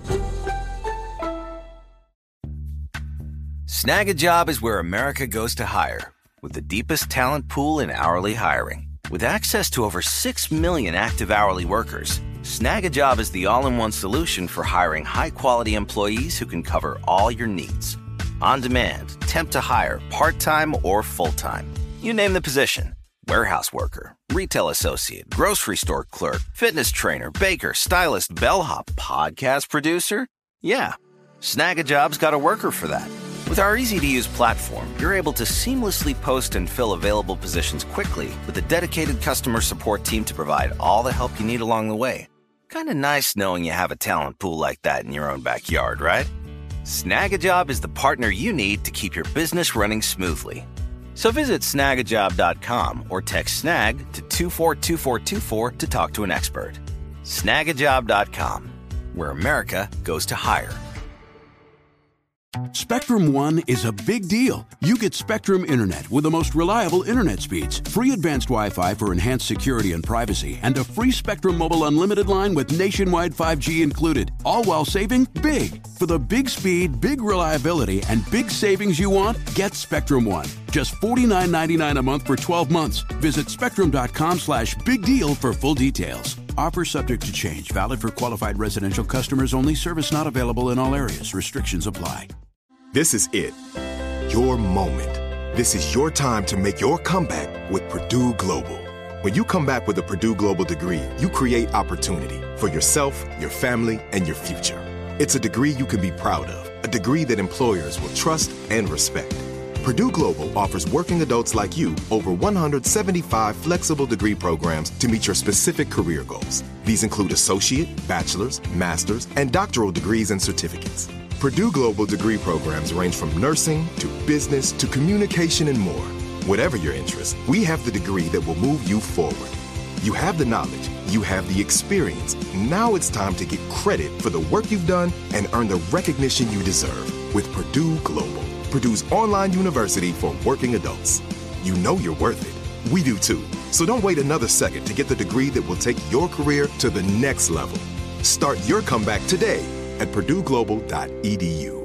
Speaker 7: Snag a Job is where America goes to hire, with the deepest talent pool in hourly hiring. With access to over 6 million active hourly workers, Snag a Job is the all-in-one solution for hiring high-quality employees who can cover all your needs. On demand, temp to hire, part-time or full-time. You name the position. Warehouse worker, retail associate, grocery store clerk, fitness trainer, baker, stylist, bellhop, podcast producer. Yeah, Snag a Job's got a worker for that. With our easy-to-use platform, you're able to seamlessly post and fill available positions quickly with a dedicated customer support team to provide all the help you need along the way. Kind of nice knowing you have a talent pool like that in your own backyard, right? Snag a Job is the partner you need to keep your business running smoothly. So visit snagajob.com or text snag to 242424 to talk to an expert. Snagajob.com, where America goes to hire.
Speaker 8: Spectrum One is a big deal. You get Spectrum Internet with the most reliable internet speeds, free advanced Wi-Fi for enhanced security and privacy, and a free Spectrum Mobile Unlimited line with nationwide 5G included, all while saving big. For the big speed, big reliability, and big savings you want, get Spectrum One. Just $49.99 a month for 12 months. Visit spectrum.com/big deal for full details. Offer subject to change. Valid for qualified residential customers only. Service not available in all areas. Restrictions apply.
Speaker 5: This is it. Your moment. This is your time to make your comeback with Purdue Global. When you come back with a Purdue Global degree, you create opportunity for yourself, your family, and your future. It's a degree you can be proud of, a degree that employers will trust and respect. Purdue Global offers working adults like you over 175 flexible degree programs to meet your specific career goals. These include associate, bachelor's, master's, and doctoral degrees and certificates. Purdue Global degree programs range from nursing to business to communication and more. Whatever your interest, we have the degree that will move you forward. You have the knowledge, you have the experience. Now it's time to get credit for the work you've done and earn the recognition you deserve with Purdue Global, Purdue's online university for working adults. You know you're worth it. We do too. So don't wait another second to get the degree that will take your career to the next level. Start your comeback today at purdueglobal.edu.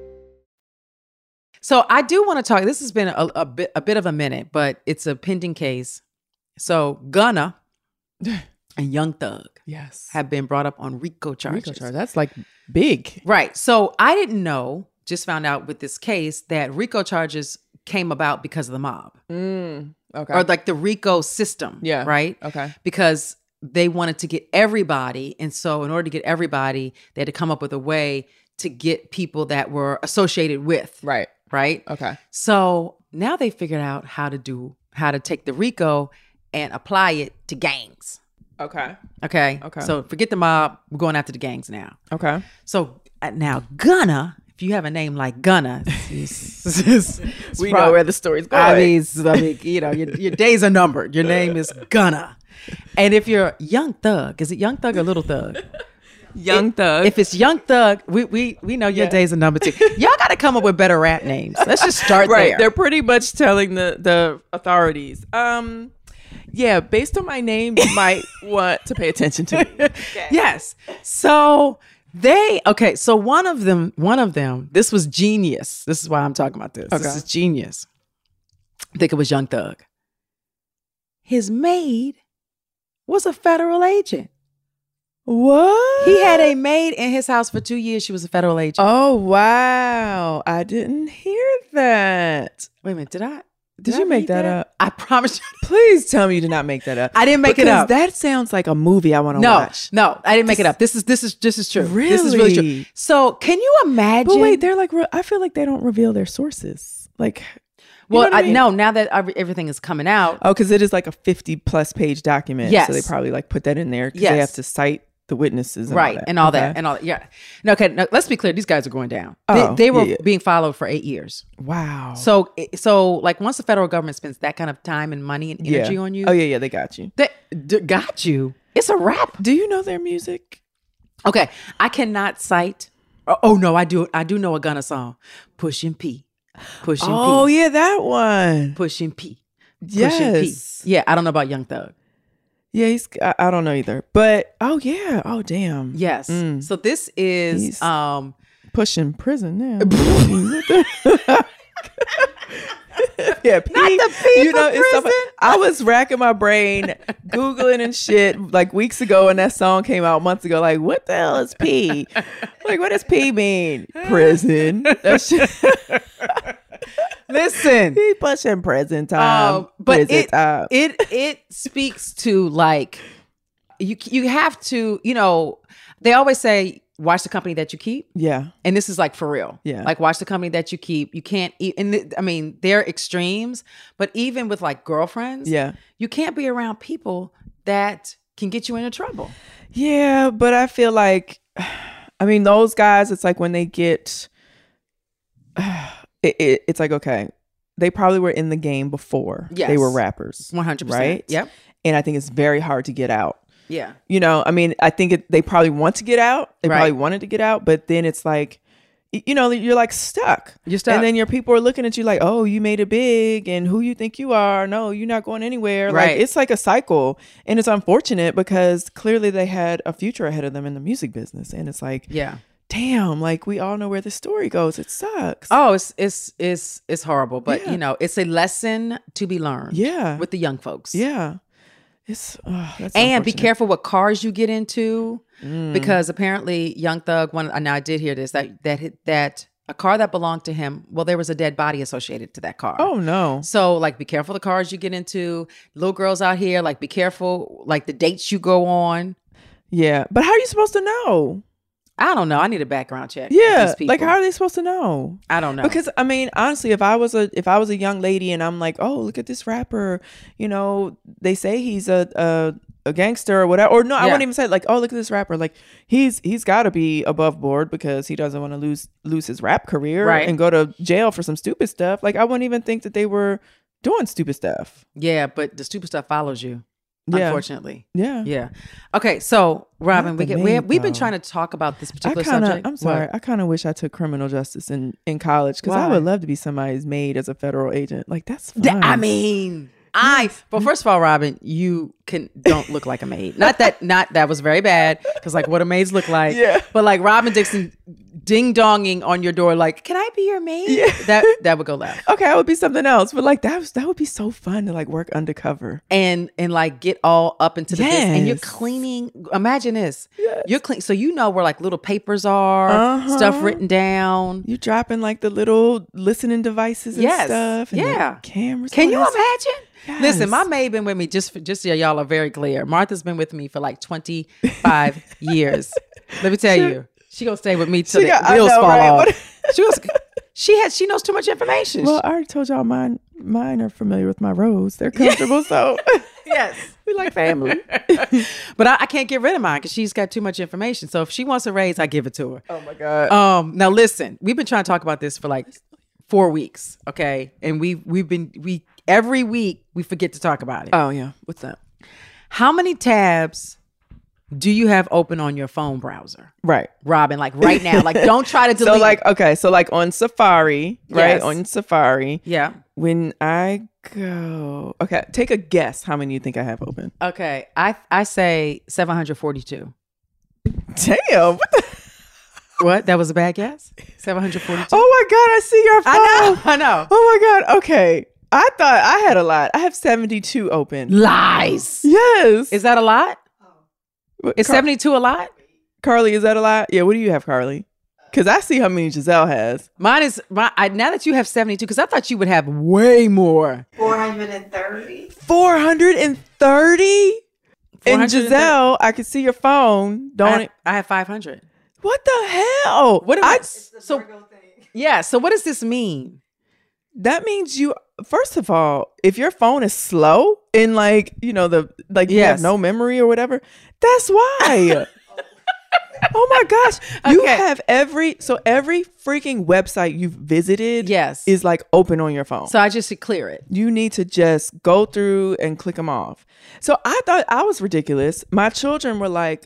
Speaker 2: So I do want to talk. This has been a bit of a minute, but it's a pending case. So Gunna and Young Thug,
Speaker 3: yes,
Speaker 2: have been brought up on RICO charges.
Speaker 3: RICO charge. That's like big,
Speaker 2: right? So I didn't know. Just found out with this case that RICO charges came about because of the mob,
Speaker 3: okay,
Speaker 2: or like the RICO system,
Speaker 3: yeah,
Speaker 2: right,
Speaker 3: okay,
Speaker 2: because they wanted to get everybody. And so in order to get everybody, they had to come up with a way to get people that were associated with.
Speaker 3: Right.
Speaker 2: Okay. So now they figured out how to take the RICO and apply it to gangs.
Speaker 3: Okay.
Speaker 2: So forget the mob. We're going after the gangs now.
Speaker 3: Okay.
Speaker 2: So now Gunna, if you have a name like Gunna,
Speaker 3: we know where the story's going.
Speaker 2: I mean, you know, your days are numbered. Your name is Gunna. And if you're Young Thug, is it Young Thug or Little Thug?
Speaker 3: Young Thug.
Speaker 2: If it's Young Thug, we know your days are numbered too. Y'all got to come up with better rap names. Let's just start there.
Speaker 3: They're pretty much telling the authorities. Yeah, based on my name, you might want to pay attention to me. Okay.
Speaker 2: Yes. So so one of them, this was genius. This is why I'm talking about this. Okay. This is genius. I think it was Young Thug. His maid was a federal agent.
Speaker 3: What?
Speaker 2: He had a maid in his house for 2 years. She was a federal agent.
Speaker 3: Oh, wow. I didn't hear that.
Speaker 2: Wait a minute.
Speaker 3: Did you make that up?
Speaker 2: I promise you.
Speaker 3: Please tell me you did not make that up.
Speaker 2: I didn't make it up.
Speaker 3: That sounds like a movie I want to watch.
Speaker 2: No, I didn't make it up. This is true.
Speaker 3: Really?
Speaker 2: This is really true. So can you imagine?
Speaker 3: But wait, they're like, I feel like they don't reveal their sources. Like, You know what I mean?
Speaker 2: No, now that everything is coming out.
Speaker 3: Oh, because it is like a 50+ page document.
Speaker 2: Yes.
Speaker 3: So they probably like put that in there because
Speaker 2: Yes.
Speaker 3: they have to cite the witnesses and
Speaker 2: Right.
Speaker 3: all that.
Speaker 2: And all that. Yeah. No, okay. No, let's be clear. These guys are going down.
Speaker 3: Oh,
Speaker 2: They were
Speaker 3: yeah.
Speaker 2: being followed for 8 years.
Speaker 3: Wow.
Speaker 2: So like once the federal government spends that kind of time and money and energy on you.
Speaker 3: Oh, yeah, they got you.
Speaker 2: They got you. It's a wrap.
Speaker 3: Do you know their music?
Speaker 2: Okay. I cannot cite. Oh, no, I do. I do know a Gunna song. Pushing P. Pushing P.
Speaker 3: Oh, yeah, that one.
Speaker 2: Pushing P.
Speaker 3: Yes.
Speaker 2: Pushing P. Yeah, I don't know about Young Thug.
Speaker 3: Yeah, I don't know either. But, oh, yeah. Oh, damn.
Speaker 2: Yes. So this is
Speaker 3: He's pushing prison now. Yeah, P,
Speaker 2: Not the P for
Speaker 3: it's so
Speaker 2: prison.
Speaker 3: I was racking my brain, Googling and shit like weeks ago, and that song came out months ago. Like, what the hell is P? Like, what does P mean? Prison. That shit.
Speaker 2: Listen.
Speaker 3: He pushing prison time.
Speaker 2: But
Speaker 3: prison time.
Speaker 2: it speaks to like you have to, they always say watch the company that you keep.
Speaker 3: Yeah.
Speaker 2: And this is like for real.
Speaker 3: Yeah.
Speaker 2: Like watch the company that you keep. You can't they're extremes, but even with like girlfriends,
Speaker 3: Yeah.
Speaker 2: you can't be around people that can get you into trouble.
Speaker 3: Yeah, but I feel like, those guys, it's like when they get, it's like, okay, they probably were in the game before
Speaker 2: Yes.
Speaker 3: they were rappers.
Speaker 2: 100%.
Speaker 3: Right?
Speaker 2: Yep.
Speaker 3: And I think it's very hard to get out.
Speaker 2: Yeah.
Speaker 3: I think they probably want to get out. They
Speaker 2: Right.
Speaker 3: probably wanted to get out, but then it's like, you're like stuck.
Speaker 2: You're stuck.
Speaker 3: And then your people are looking at you like, oh, you made it big and who you think you are. No, you're not going anywhere.
Speaker 2: Right.
Speaker 3: Like, it's like a cycle. And it's unfortunate because clearly they had a future ahead of them in the music business. And it's like,
Speaker 2: Yeah.
Speaker 3: damn, like we all know where the story goes. It sucks.
Speaker 2: Oh, it's horrible, but
Speaker 3: Yeah.
Speaker 2: it's a lesson to be learned.
Speaker 3: Yeah.
Speaker 2: With the young folks.
Speaker 3: Yeah. That's
Speaker 2: And be
Speaker 3: unfortunate.
Speaker 2: careful what cars you get into, because apparently Young Thug, now I did hear this, that a car that belonged to him, well, there was a dead body associated to that car.
Speaker 3: Oh, no.
Speaker 2: So like, be careful the cars you get into. Little girls out here, like, be careful, like the dates you go on.
Speaker 3: Yeah. But how are you supposed to know?
Speaker 2: I don't know. I need a background check. with
Speaker 3: Yeah.
Speaker 2: these people.
Speaker 3: Like, how are they supposed to know?
Speaker 2: I don't know.
Speaker 3: Because honestly, if I was a young lady and I'm like, oh, look at this rapper, they say he's a gangster or whatever, or no, I wouldn't even say like, oh, look at this rapper, like he's got to be above board because he doesn't want to lose his rap career
Speaker 2: Right.
Speaker 3: and go to jail for some stupid stuff. Like, I wouldn't even think that they were doing stupid stuff.
Speaker 2: Yeah, but the stupid stuff follows you.
Speaker 3: Yeah.
Speaker 2: Unfortunately.
Speaker 3: Yeah.
Speaker 2: Yeah. Okay, so Robin,
Speaker 3: Not the maid,
Speaker 2: we've been
Speaker 3: though.
Speaker 2: trying to talk about this particular
Speaker 3: I'm
Speaker 2: subject.
Speaker 3: sorry.
Speaker 2: What?
Speaker 3: I kind of wish I took criminal justice in college because I
Speaker 2: Why?
Speaker 3: would love to be somebody's maid as a federal agent. Like, that's fun.
Speaker 2: But first of all, Robin, you don't look like a maid. Not that was very bad, because like what do maids look like?
Speaker 3: Yeah.
Speaker 2: But like Robin Dixon ding donging on your door, like, can I be your maid?
Speaker 3: Yeah.
Speaker 2: That would go left.
Speaker 3: Okay, I would be something else, but like that would be so fun to like work undercover.
Speaker 2: And like get all up into the business. And you're
Speaker 3: Yes.
Speaker 2: cleaning. Imagine this.
Speaker 3: Yes.
Speaker 2: You're clean. So where like little papers are, stuff written down.
Speaker 3: You dropping like the little listening devices and
Speaker 2: Yes.
Speaker 3: stuff. And
Speaker 2: Yeah.
Speaker 3: the cameras.
Speaker 2: Can
Speaker 3: Oh,
Speaker 2: you
Speaker 3: that's-
Speaker 2: imagine?
Speaker 3: Yes.
Speaker 2: Listen, my maid been with me just so y'all are very clear. Martha's been with me for like 25 years. Let me tell you, she gonna stay with me till the
Speaker 3: I
Speaker 2: wheels
Speaker 3: know,
Speaker 2: fall
Speaker 3: right?
Speaker 2: off. She knows too much information.
Speaker 3: Well, I already told y'all mine are familiar with my roles. They're comfortable, so
Speaker 2: yes,
Speaker 3: we like family.
Speaker 2: But I can't get rid of mine because she's got too much information. So if she wants a raise, I give it to her.
Speaker 3: Oh my God.
Speaker 2: Now listen, we've been trying to talk about this for like 4 weeks, okay? And we every week we forget to talk about it.
Speaker 3: Oh yeah, what's that?
Speaker 2: How many tabs do you have open on your phone browser?
Speaker 3: Right.
Speaker 2: Robin, like right now. Like, don't try to delete.
Speaker 3: So like on Safari, right?
Speaker 2: Yes.
Speaker 3: On Safari.
Speaker 2: Yeah.
Speaker 3: When I go, okay, take a guess how many you think I have open.
Speaker 2: Okay. I say 742.
Speaker 3: Damn.
Speaker 2: What? That was a bad guess? 742?
Speaker 3: Oh my God, I see your phone.
Speaker 2: I know.
Speaker 3: Oh my God. Okay. I thought I had a lot. I have 72 open.
Speaker 2: Lies.
Speaker 3: Yes.
Speaker 2: Is that a lot? Is
Speaker 3: Car-
Speaker 2: 72 a lot?
Speaker 3: Carly, is that a lot? Yeah, what do you have, Carly? Because I see how many Giselle has.
Speaker 2: Mine is, now that you have 72, because I thought you would have way more.
Speaker 11: 430.
Speaker 3: 430? And Giselle, I can see your phone.
Speaker 2: I have 500.
Speaker 3: What the hell?
Speaker 2: What am I? So, yeah. So what does this mean?
Speaker 3: That means you first of all, if your phone is slow and like, you know, you have no memory or whatever, that's why. Oh my gosh. You have every freaking website you've visited is like open on your phone.
Speaker 2: So I just should clear it.
Speaker 3: You need to just go through and click them off. So I thought I was ridiculous. My children were like,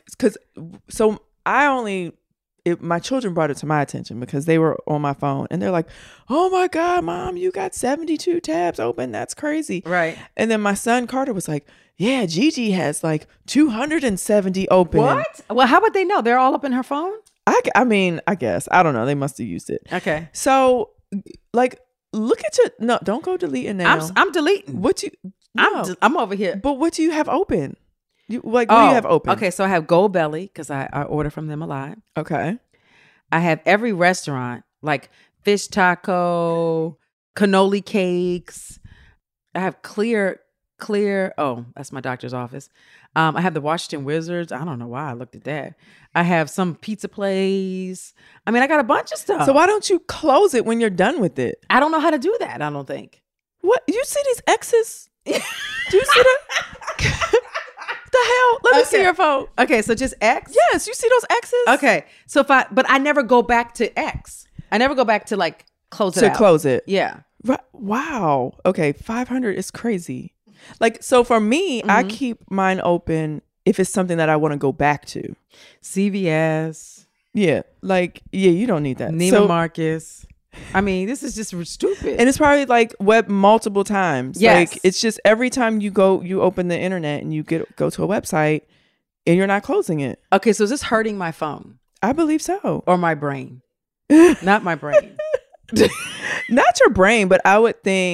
Speaker 3: my children brought it to my attention because they were on my phone and they're like, oh my God, Mom, you got 72 tabs open. That's crazy.
Speaker 2: Right.
Speaker 3: And then my son Carter was like, yeah, Gigi has like 270 open.
Speaker 2: What? Well, how would they know? They're all up in her phone?
Speaker 3: I mean, I guess. I don't know. They must have used it.
Speaker 2: Okay.
Speaker 3: So like, look at no, don't go deleting now.
Speaker 2: I'm deleting. I'm over here.
Speaker 3: But what do you have open? What do you have open?
Speaker 2: Okay, so I have Gold Belly because I order from them a lot.
Speaker 3: Okay.
Speaker 2: I have every restaurant, like fish taco, cannoli cakes. I have clear. Oh, that's my doctor's office. I have the Washington Wizards. I don't know why I looked at that. I have some pizza place. I mean, I got a bunch of stuff.
Speaker 3: So why don't you close it when you're done with it?
Speaker 2: I don't know how to do that. I don't think.
Speaker 3: What? You see these X's? Do you see that? The hell? Let me see your phone.
Speaker 2: Okay, so just X?
Speaker 3: Yes, you see those X's?
Speaker 2: Okay. So but I never go back to X. I never go back to like close it out.
Speaker 3: To close it.
Speaker 2: Yeah.
Speaker 3: Right. Wow. Okay, 500 is crazy. Like, so for me, I keep mine open if it's something that I want to go back to.
Speaker 2: CVS.
Speaker 3: Yeah. Like, yeah, you don't need that.
Speaker 2: Neiman Marcus. I mean, this is just stupid.
Speaker 3: And it's probably like web multiple times.
Speaker 2: Yes.
Speaker 3: Like, it's just every time you open the internet and you go to a website and you're not closing it.
Speaker 2: Okay, so is this hurting my phone?
Speaker 3: I believe so.
Speaker 2: Or my brain? Not my brain.
Speaker 3: Not your brain, but I would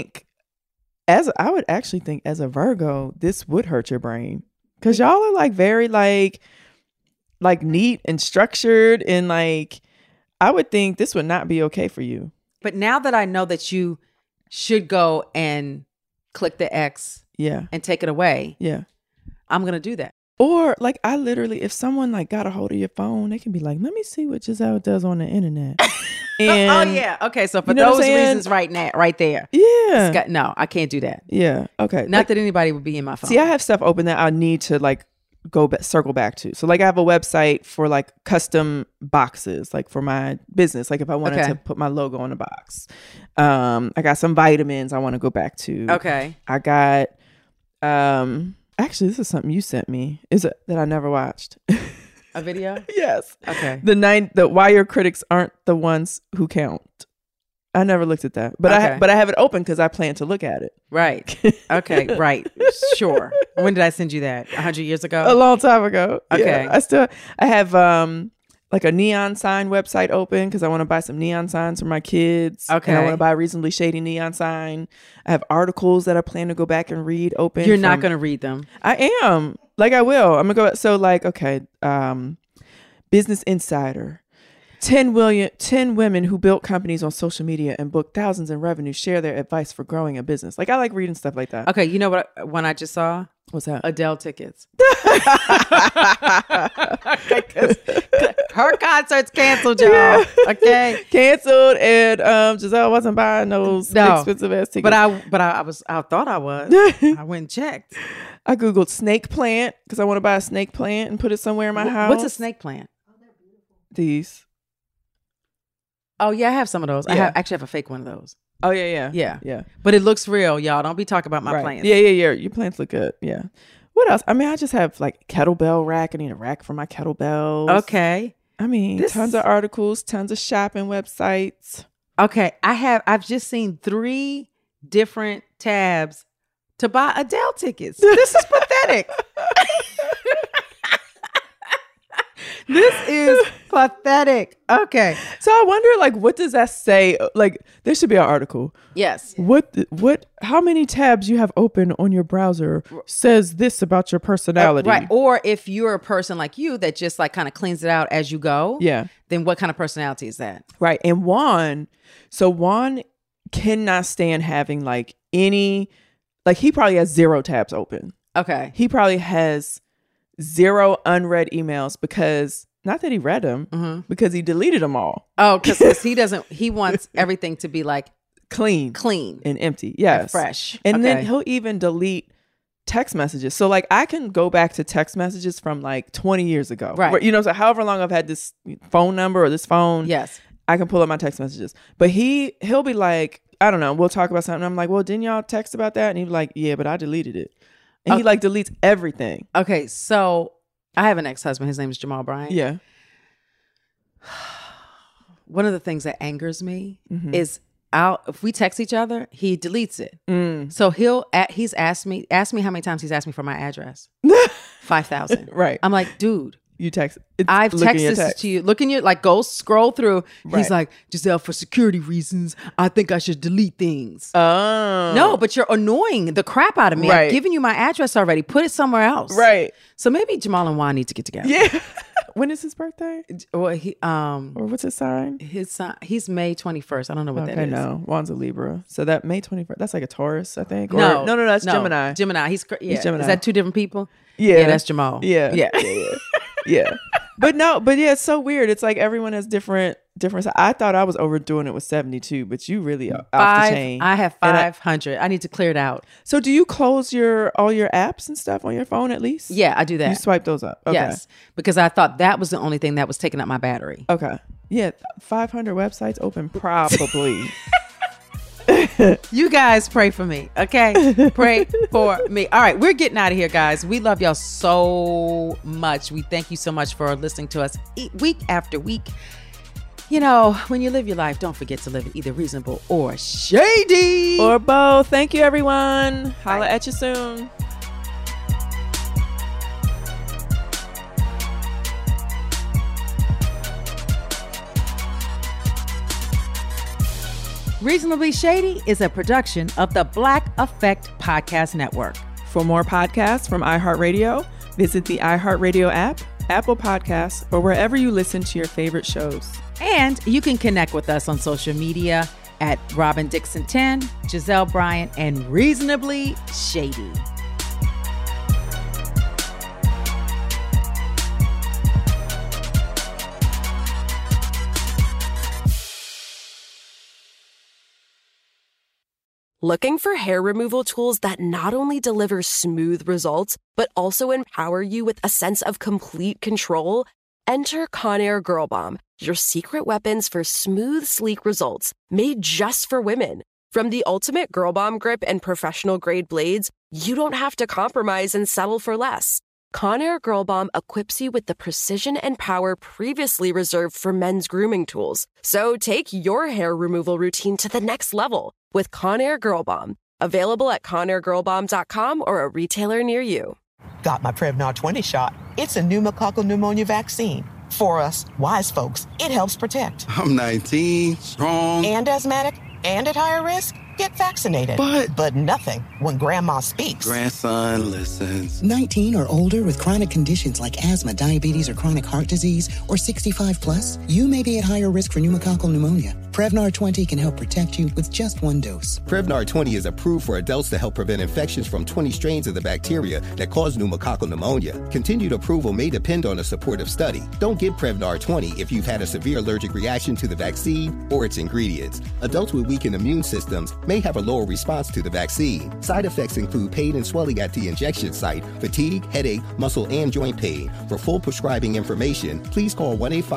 Speaker 3: actually think as a Virgo, this would hurt your brain. Because y'all are like very like neat and structured, and like I would think this would not be okay for you.
Speaker 2: But now that I know that you should go and click the X and take it away, I'm going to do that.
Speaker 3: Or like I literally, if someone like got a hold of your phone, they can be like, let me see what Giselle does on the internet. And,
Speaker 2: okay. So for those reasons right there.
Speaker 3: Yeah.
Speaker 2: No, I can't do that.
Speaker 3: Yeah. Okay.
Speaker 2: Not that anybody would be in my phone.
Speaker 3: See, I have stuff open that I need to like circle back to. So like I have a website for like custom boxes, like for my business. Like if I wanted to put my logo on a box. I got some vitamins I want to go back to.
Speaker 2: Okay.
Speaker 3: I got, actually, this is something you sent me. Is it that I never watched?
Speaker 2: A video?
Speaker 3: Yes.
Speaker 2: Okay.
Speaker 3: The why your critics aren't the ones who count. I never looked at that, but I have it open because I plan to look at it.
Speaker 2: Right. Okay. Right. Sure. When did I send you that? 100 years ago?
Speaker 3: A long time ago.
Speaker 2: Okay.
Speaker 3: Yeah. I have like a neon sign website open because I want to buy some neon signs for my kids.
Speaker 2: Okay.
Speaker 3: And I want to buy a reasonably shady neon sign. I have articles that I plan to go back and read open.
Speaker 2: You're not going to read them.
Speaker 3: I am. Like I will. I'm going to go. So like, okay. Business Insider. 10 women who built companies on social media and booked thousands in revenue share their advice for growing a business. Like I like reading stuff like that.
Speaker 2: Okay. You know what one I just saw?
Speaker 3: What's that?
Speaker 2: Adele tickets. Her concert's canceled, y'all.
Speaker 3: Yeah.
Speaker 2: Okay.
Speaker 3: Canceled, and Giselle wasn't buying those expensive ass tickets.
Speaker 2: But I thought I was. I went and checked.
Speaker 3: I Googled snake plant because I want to buy a snake plant and put it somewhere in my house.
Speaker 2: What's a snake plant?
Speaker 3: These.
Speaker 2: Oh yeah, I have some of those.
Speaker 3: Yeah.
Speaker 2: I actually have a fake one of those.
Speaker 3: Oh yeah.
Speaker 2: But it looks real, y'all. Don't be talking about my plants.
Speaker 3: Yeah. Your plants look good. Yeah. What else? I mean, I just have like kettlebell rack. I need a rack for my kettlebells.
Speaker 2: Okay.
Speaker 3: I mean, tons of articles, tons of shopping websites.
Speaker 2: Okay. I've just seen 3 different tabs to buy Adele tickets. This is pathetic. This is pathetic. Okay.
Speaker 3: So I wonder, like, what does that say? Like, there should be an article.
Speaker 2: Yes.
Speaker 3: How many tabs you have open on your browser says this about your personality?
Speaker 2: Right. Or if you're a person like you that just like kind of cleans it out as you go.
Speaker 3: Yeah.
Speaker 2: Then what kind of personality is that?
Speaker 3: Right. And Juan cannot stand having like any, like he probably has 0 tabs open.
Speaker 2: Okay.
Speaker 3: He probably has 0 unread emails because not that he read them, because he deleted them all.
Speaker 2: Oh, because he wants everything to be like
Speaker 3: clean and empty. Yes.
Speaker 2: And fresh.
Speaker 3: And then he'll even delete text messages. So like I can go back to text messages from like 20 years ago.
Speaker 2: Right.
Speaker 3: Where, you know, so however long I've had this phone number or this phone.
Speaker 2: Yes.
Speaker 3: I can pull up my text messages. But he'll be like, I don't know, we'll talk about something. I'm like, well, didn't y'all text about that? And he'd be like, yeah, but I deleted it. And he like deletes everything.
Speaker 2: Okay. So I have an ex-husband. His name is Jamal Bryant.
Speaker 3: Yeah.
Speaker 2: One of the things that angers me is if we text each other, he deletes it. So he's asked me how many times he's asked me for my address. 5,000.
Speaker 3: Right.
Speaker 2: I'm like, dude.
Speaker 3: You text.
Speaker 2: I've texted this to you. Look in your, like, go scroll through. Right. He's like, Giselle, for security reasons, I think I should delete things.
Speaker 3: Oh.
Speaker 2: No, but you're annoying the crap out of me.
Speaker 3: Right.
Speaker 2: I've given you my address already. Put it somewhere else.
Speaker 3: Right.
Speaker 2: So maybe Jamal and Juan need to get together.
Speaker 3: Yeah. When is his birthday?
Speaker 2: Or
Speaker 3: or what's his sign?
Speaker 2: His sign. He's May 21st. I don't know what that is.
Speaker 3: No, Juan's a Libra. So that May 21st. That's like a Taurus, I think.
Speaker 2: No,
Speaker 3: that's Gemini.
Speaker 2: Gemini. He's
Speaker 3: Gemini.
Speaker 2: Is that two different people?
Speaker 3: Yeah,
Speaker 2: that's Jamal.
Speaker 3: Yeah. Yeah. But it's so weird. It's like everyone has different. I thought I was overdoing it with 72, but you really off the chain.
Speaker 2: I have 500. I need to clear it out.
Speaker 3: So do you close all your apps and stuff on your phone at least?
Speaker 2: Yeah, I do that.
Speaker 3: You swipe those up. Okay.
Speaker 2: Yes, because I thought that was the only thing that was taking up my battery.
Speaker 3: Okay. Yeah, 500 websites open probably.
Speaker 2: You guys pray for me, okay? Pray for me. All right, we're getting out of here, guys. We love y'all so much. We thank you so much for listening to us week after week. You know, when you live your life, don't forget to live it either reasonable or shady.
Speaker 3: Or both. Thank you, everyone. Holla at you soon.
Speaker 2: Reasonably Shady is a production of the Black Effect Podcast Network.
Speaker 3: For more podcasts from iHeartRadio, visit the iHeartRadio app, Apple Podcasts, or wherever you listen to your favorite shows.
Speaker 2: And you can connect with us on social media at Robin Dixon 10, Giselle Bryant, and Reasonably Shady.
Speaker 1: Looking for hair removal tools that not only deliver smooth results, but also empower you with a sense of complete control? Enter Conair Girl Bomb, your secret weapons for smooth, sleek results, made just for women. From the ultimate Girl Bomb grip and professional-grade blades, you don't have to compromise and settle for less. Conair Girl Bomb equips you with the precision and power previously reserved for men's grooming tools. So take your hair removal routine to the next level with Conair Girl Bomb. Available at ConairGirlBomb.com or a retailer near you.
Speaker 12: Got my Prevnar 20 shot. It's a pneumococcal pneumonia vaccine. For us, wise folks, it helps protect.
Speaker 13: I'm 19, strong.
Speaker 12: And asthmatic, and at higher risk. Get vaccinated. But nothing when grandma speaks.
Speaker 13: Grandson listens.
Speaker 14: 19 or older with chronic conditions like asthma, diabetes, or chronic heart disease, or 65 plus, you may be at higher risk for pneumococcal pneumonia. Prevnar 20 can help protect you with just one dose.
Speaker 15: Prevnar 20 is approved for adults to help prevent infections from 20 strains of the bacteria that cause pneumococcal pneumonia. Continued approval may depend on a supportive study. Don't get Prevnar 20 if you've had a severe allergic reaction to the vaccine or its ingredients. Adults with weakened immune systems may have a lower response to the vaccine. Side effects include pain and swelling at the injection site, fatigue, headache, muscle, and joint pain. For full prescribing information, please call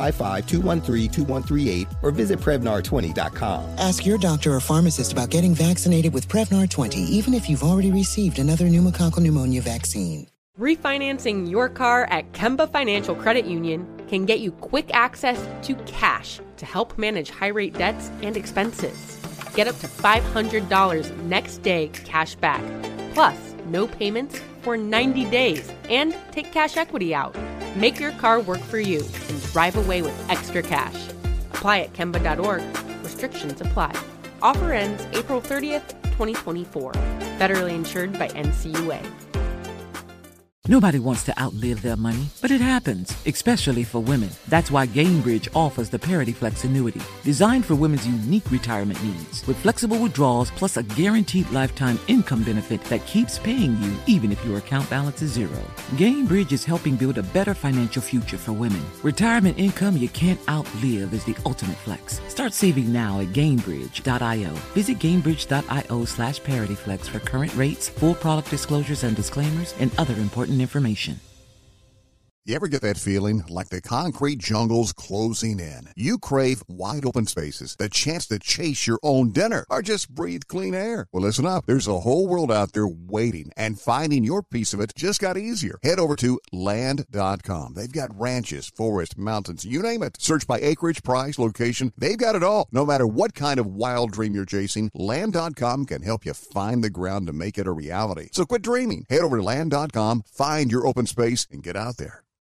Speaker 15: 1-855-213-2138 or visit Prevnar20.com.
Speaker 14: Ask your doctor or pharmacist about getting vaccinated with Prevnar 20, even if you've already received another pneumococcal pneumonia vaccine.
Speaker 16: Refinancing your car at Kemba Financial Credit Union can get you quick access to cash to help manage high-rate debts and expenses. Get up to $500 next day cash back, plus no payments for 90 days, and take cash equity out. Make your car work for you and drive away with extra cash. Apply at Kemba.org. Restrictions apply. Offer ends April 30th, 2024. Federally insured by NCUA.
Speaker 17: Nobody wants to outlive their money, but it happens, especially for women. That's why Gainbridge offers the Parity Flex annuity, designed for women's unique retirement needs, with flexible withdrawals plus a guaranteed lifetime income benefit that keeps paying you even if your account balance is zero. Gainbridge is helping build a better financial future for women. Retirement income you can't outlive is the ultimate flex. Start saving now at Gainbridge.io. Visit Gainbridge.io/ParityFlex for current rates, full product disclosures and disclaimers, and other important information.
Speaker 18: You ever get that feeling like the concrete jungle's closing in? You crave wide open spaces, the chance to chase your own dinner, or just breathe clean air. Well, listen up. There's a whole world out there waiting, and finding your piece of it just got easier. Head over to Land.com. They've got ranches, forests, mountains, you name it. Search by acreage, price, location. They've got it all. No matter what kind of wild dream you're chasing, Land.com can help you find the ground to make it a reality. So quit dreaming. Head over to Land.com, find your open space, and get out there.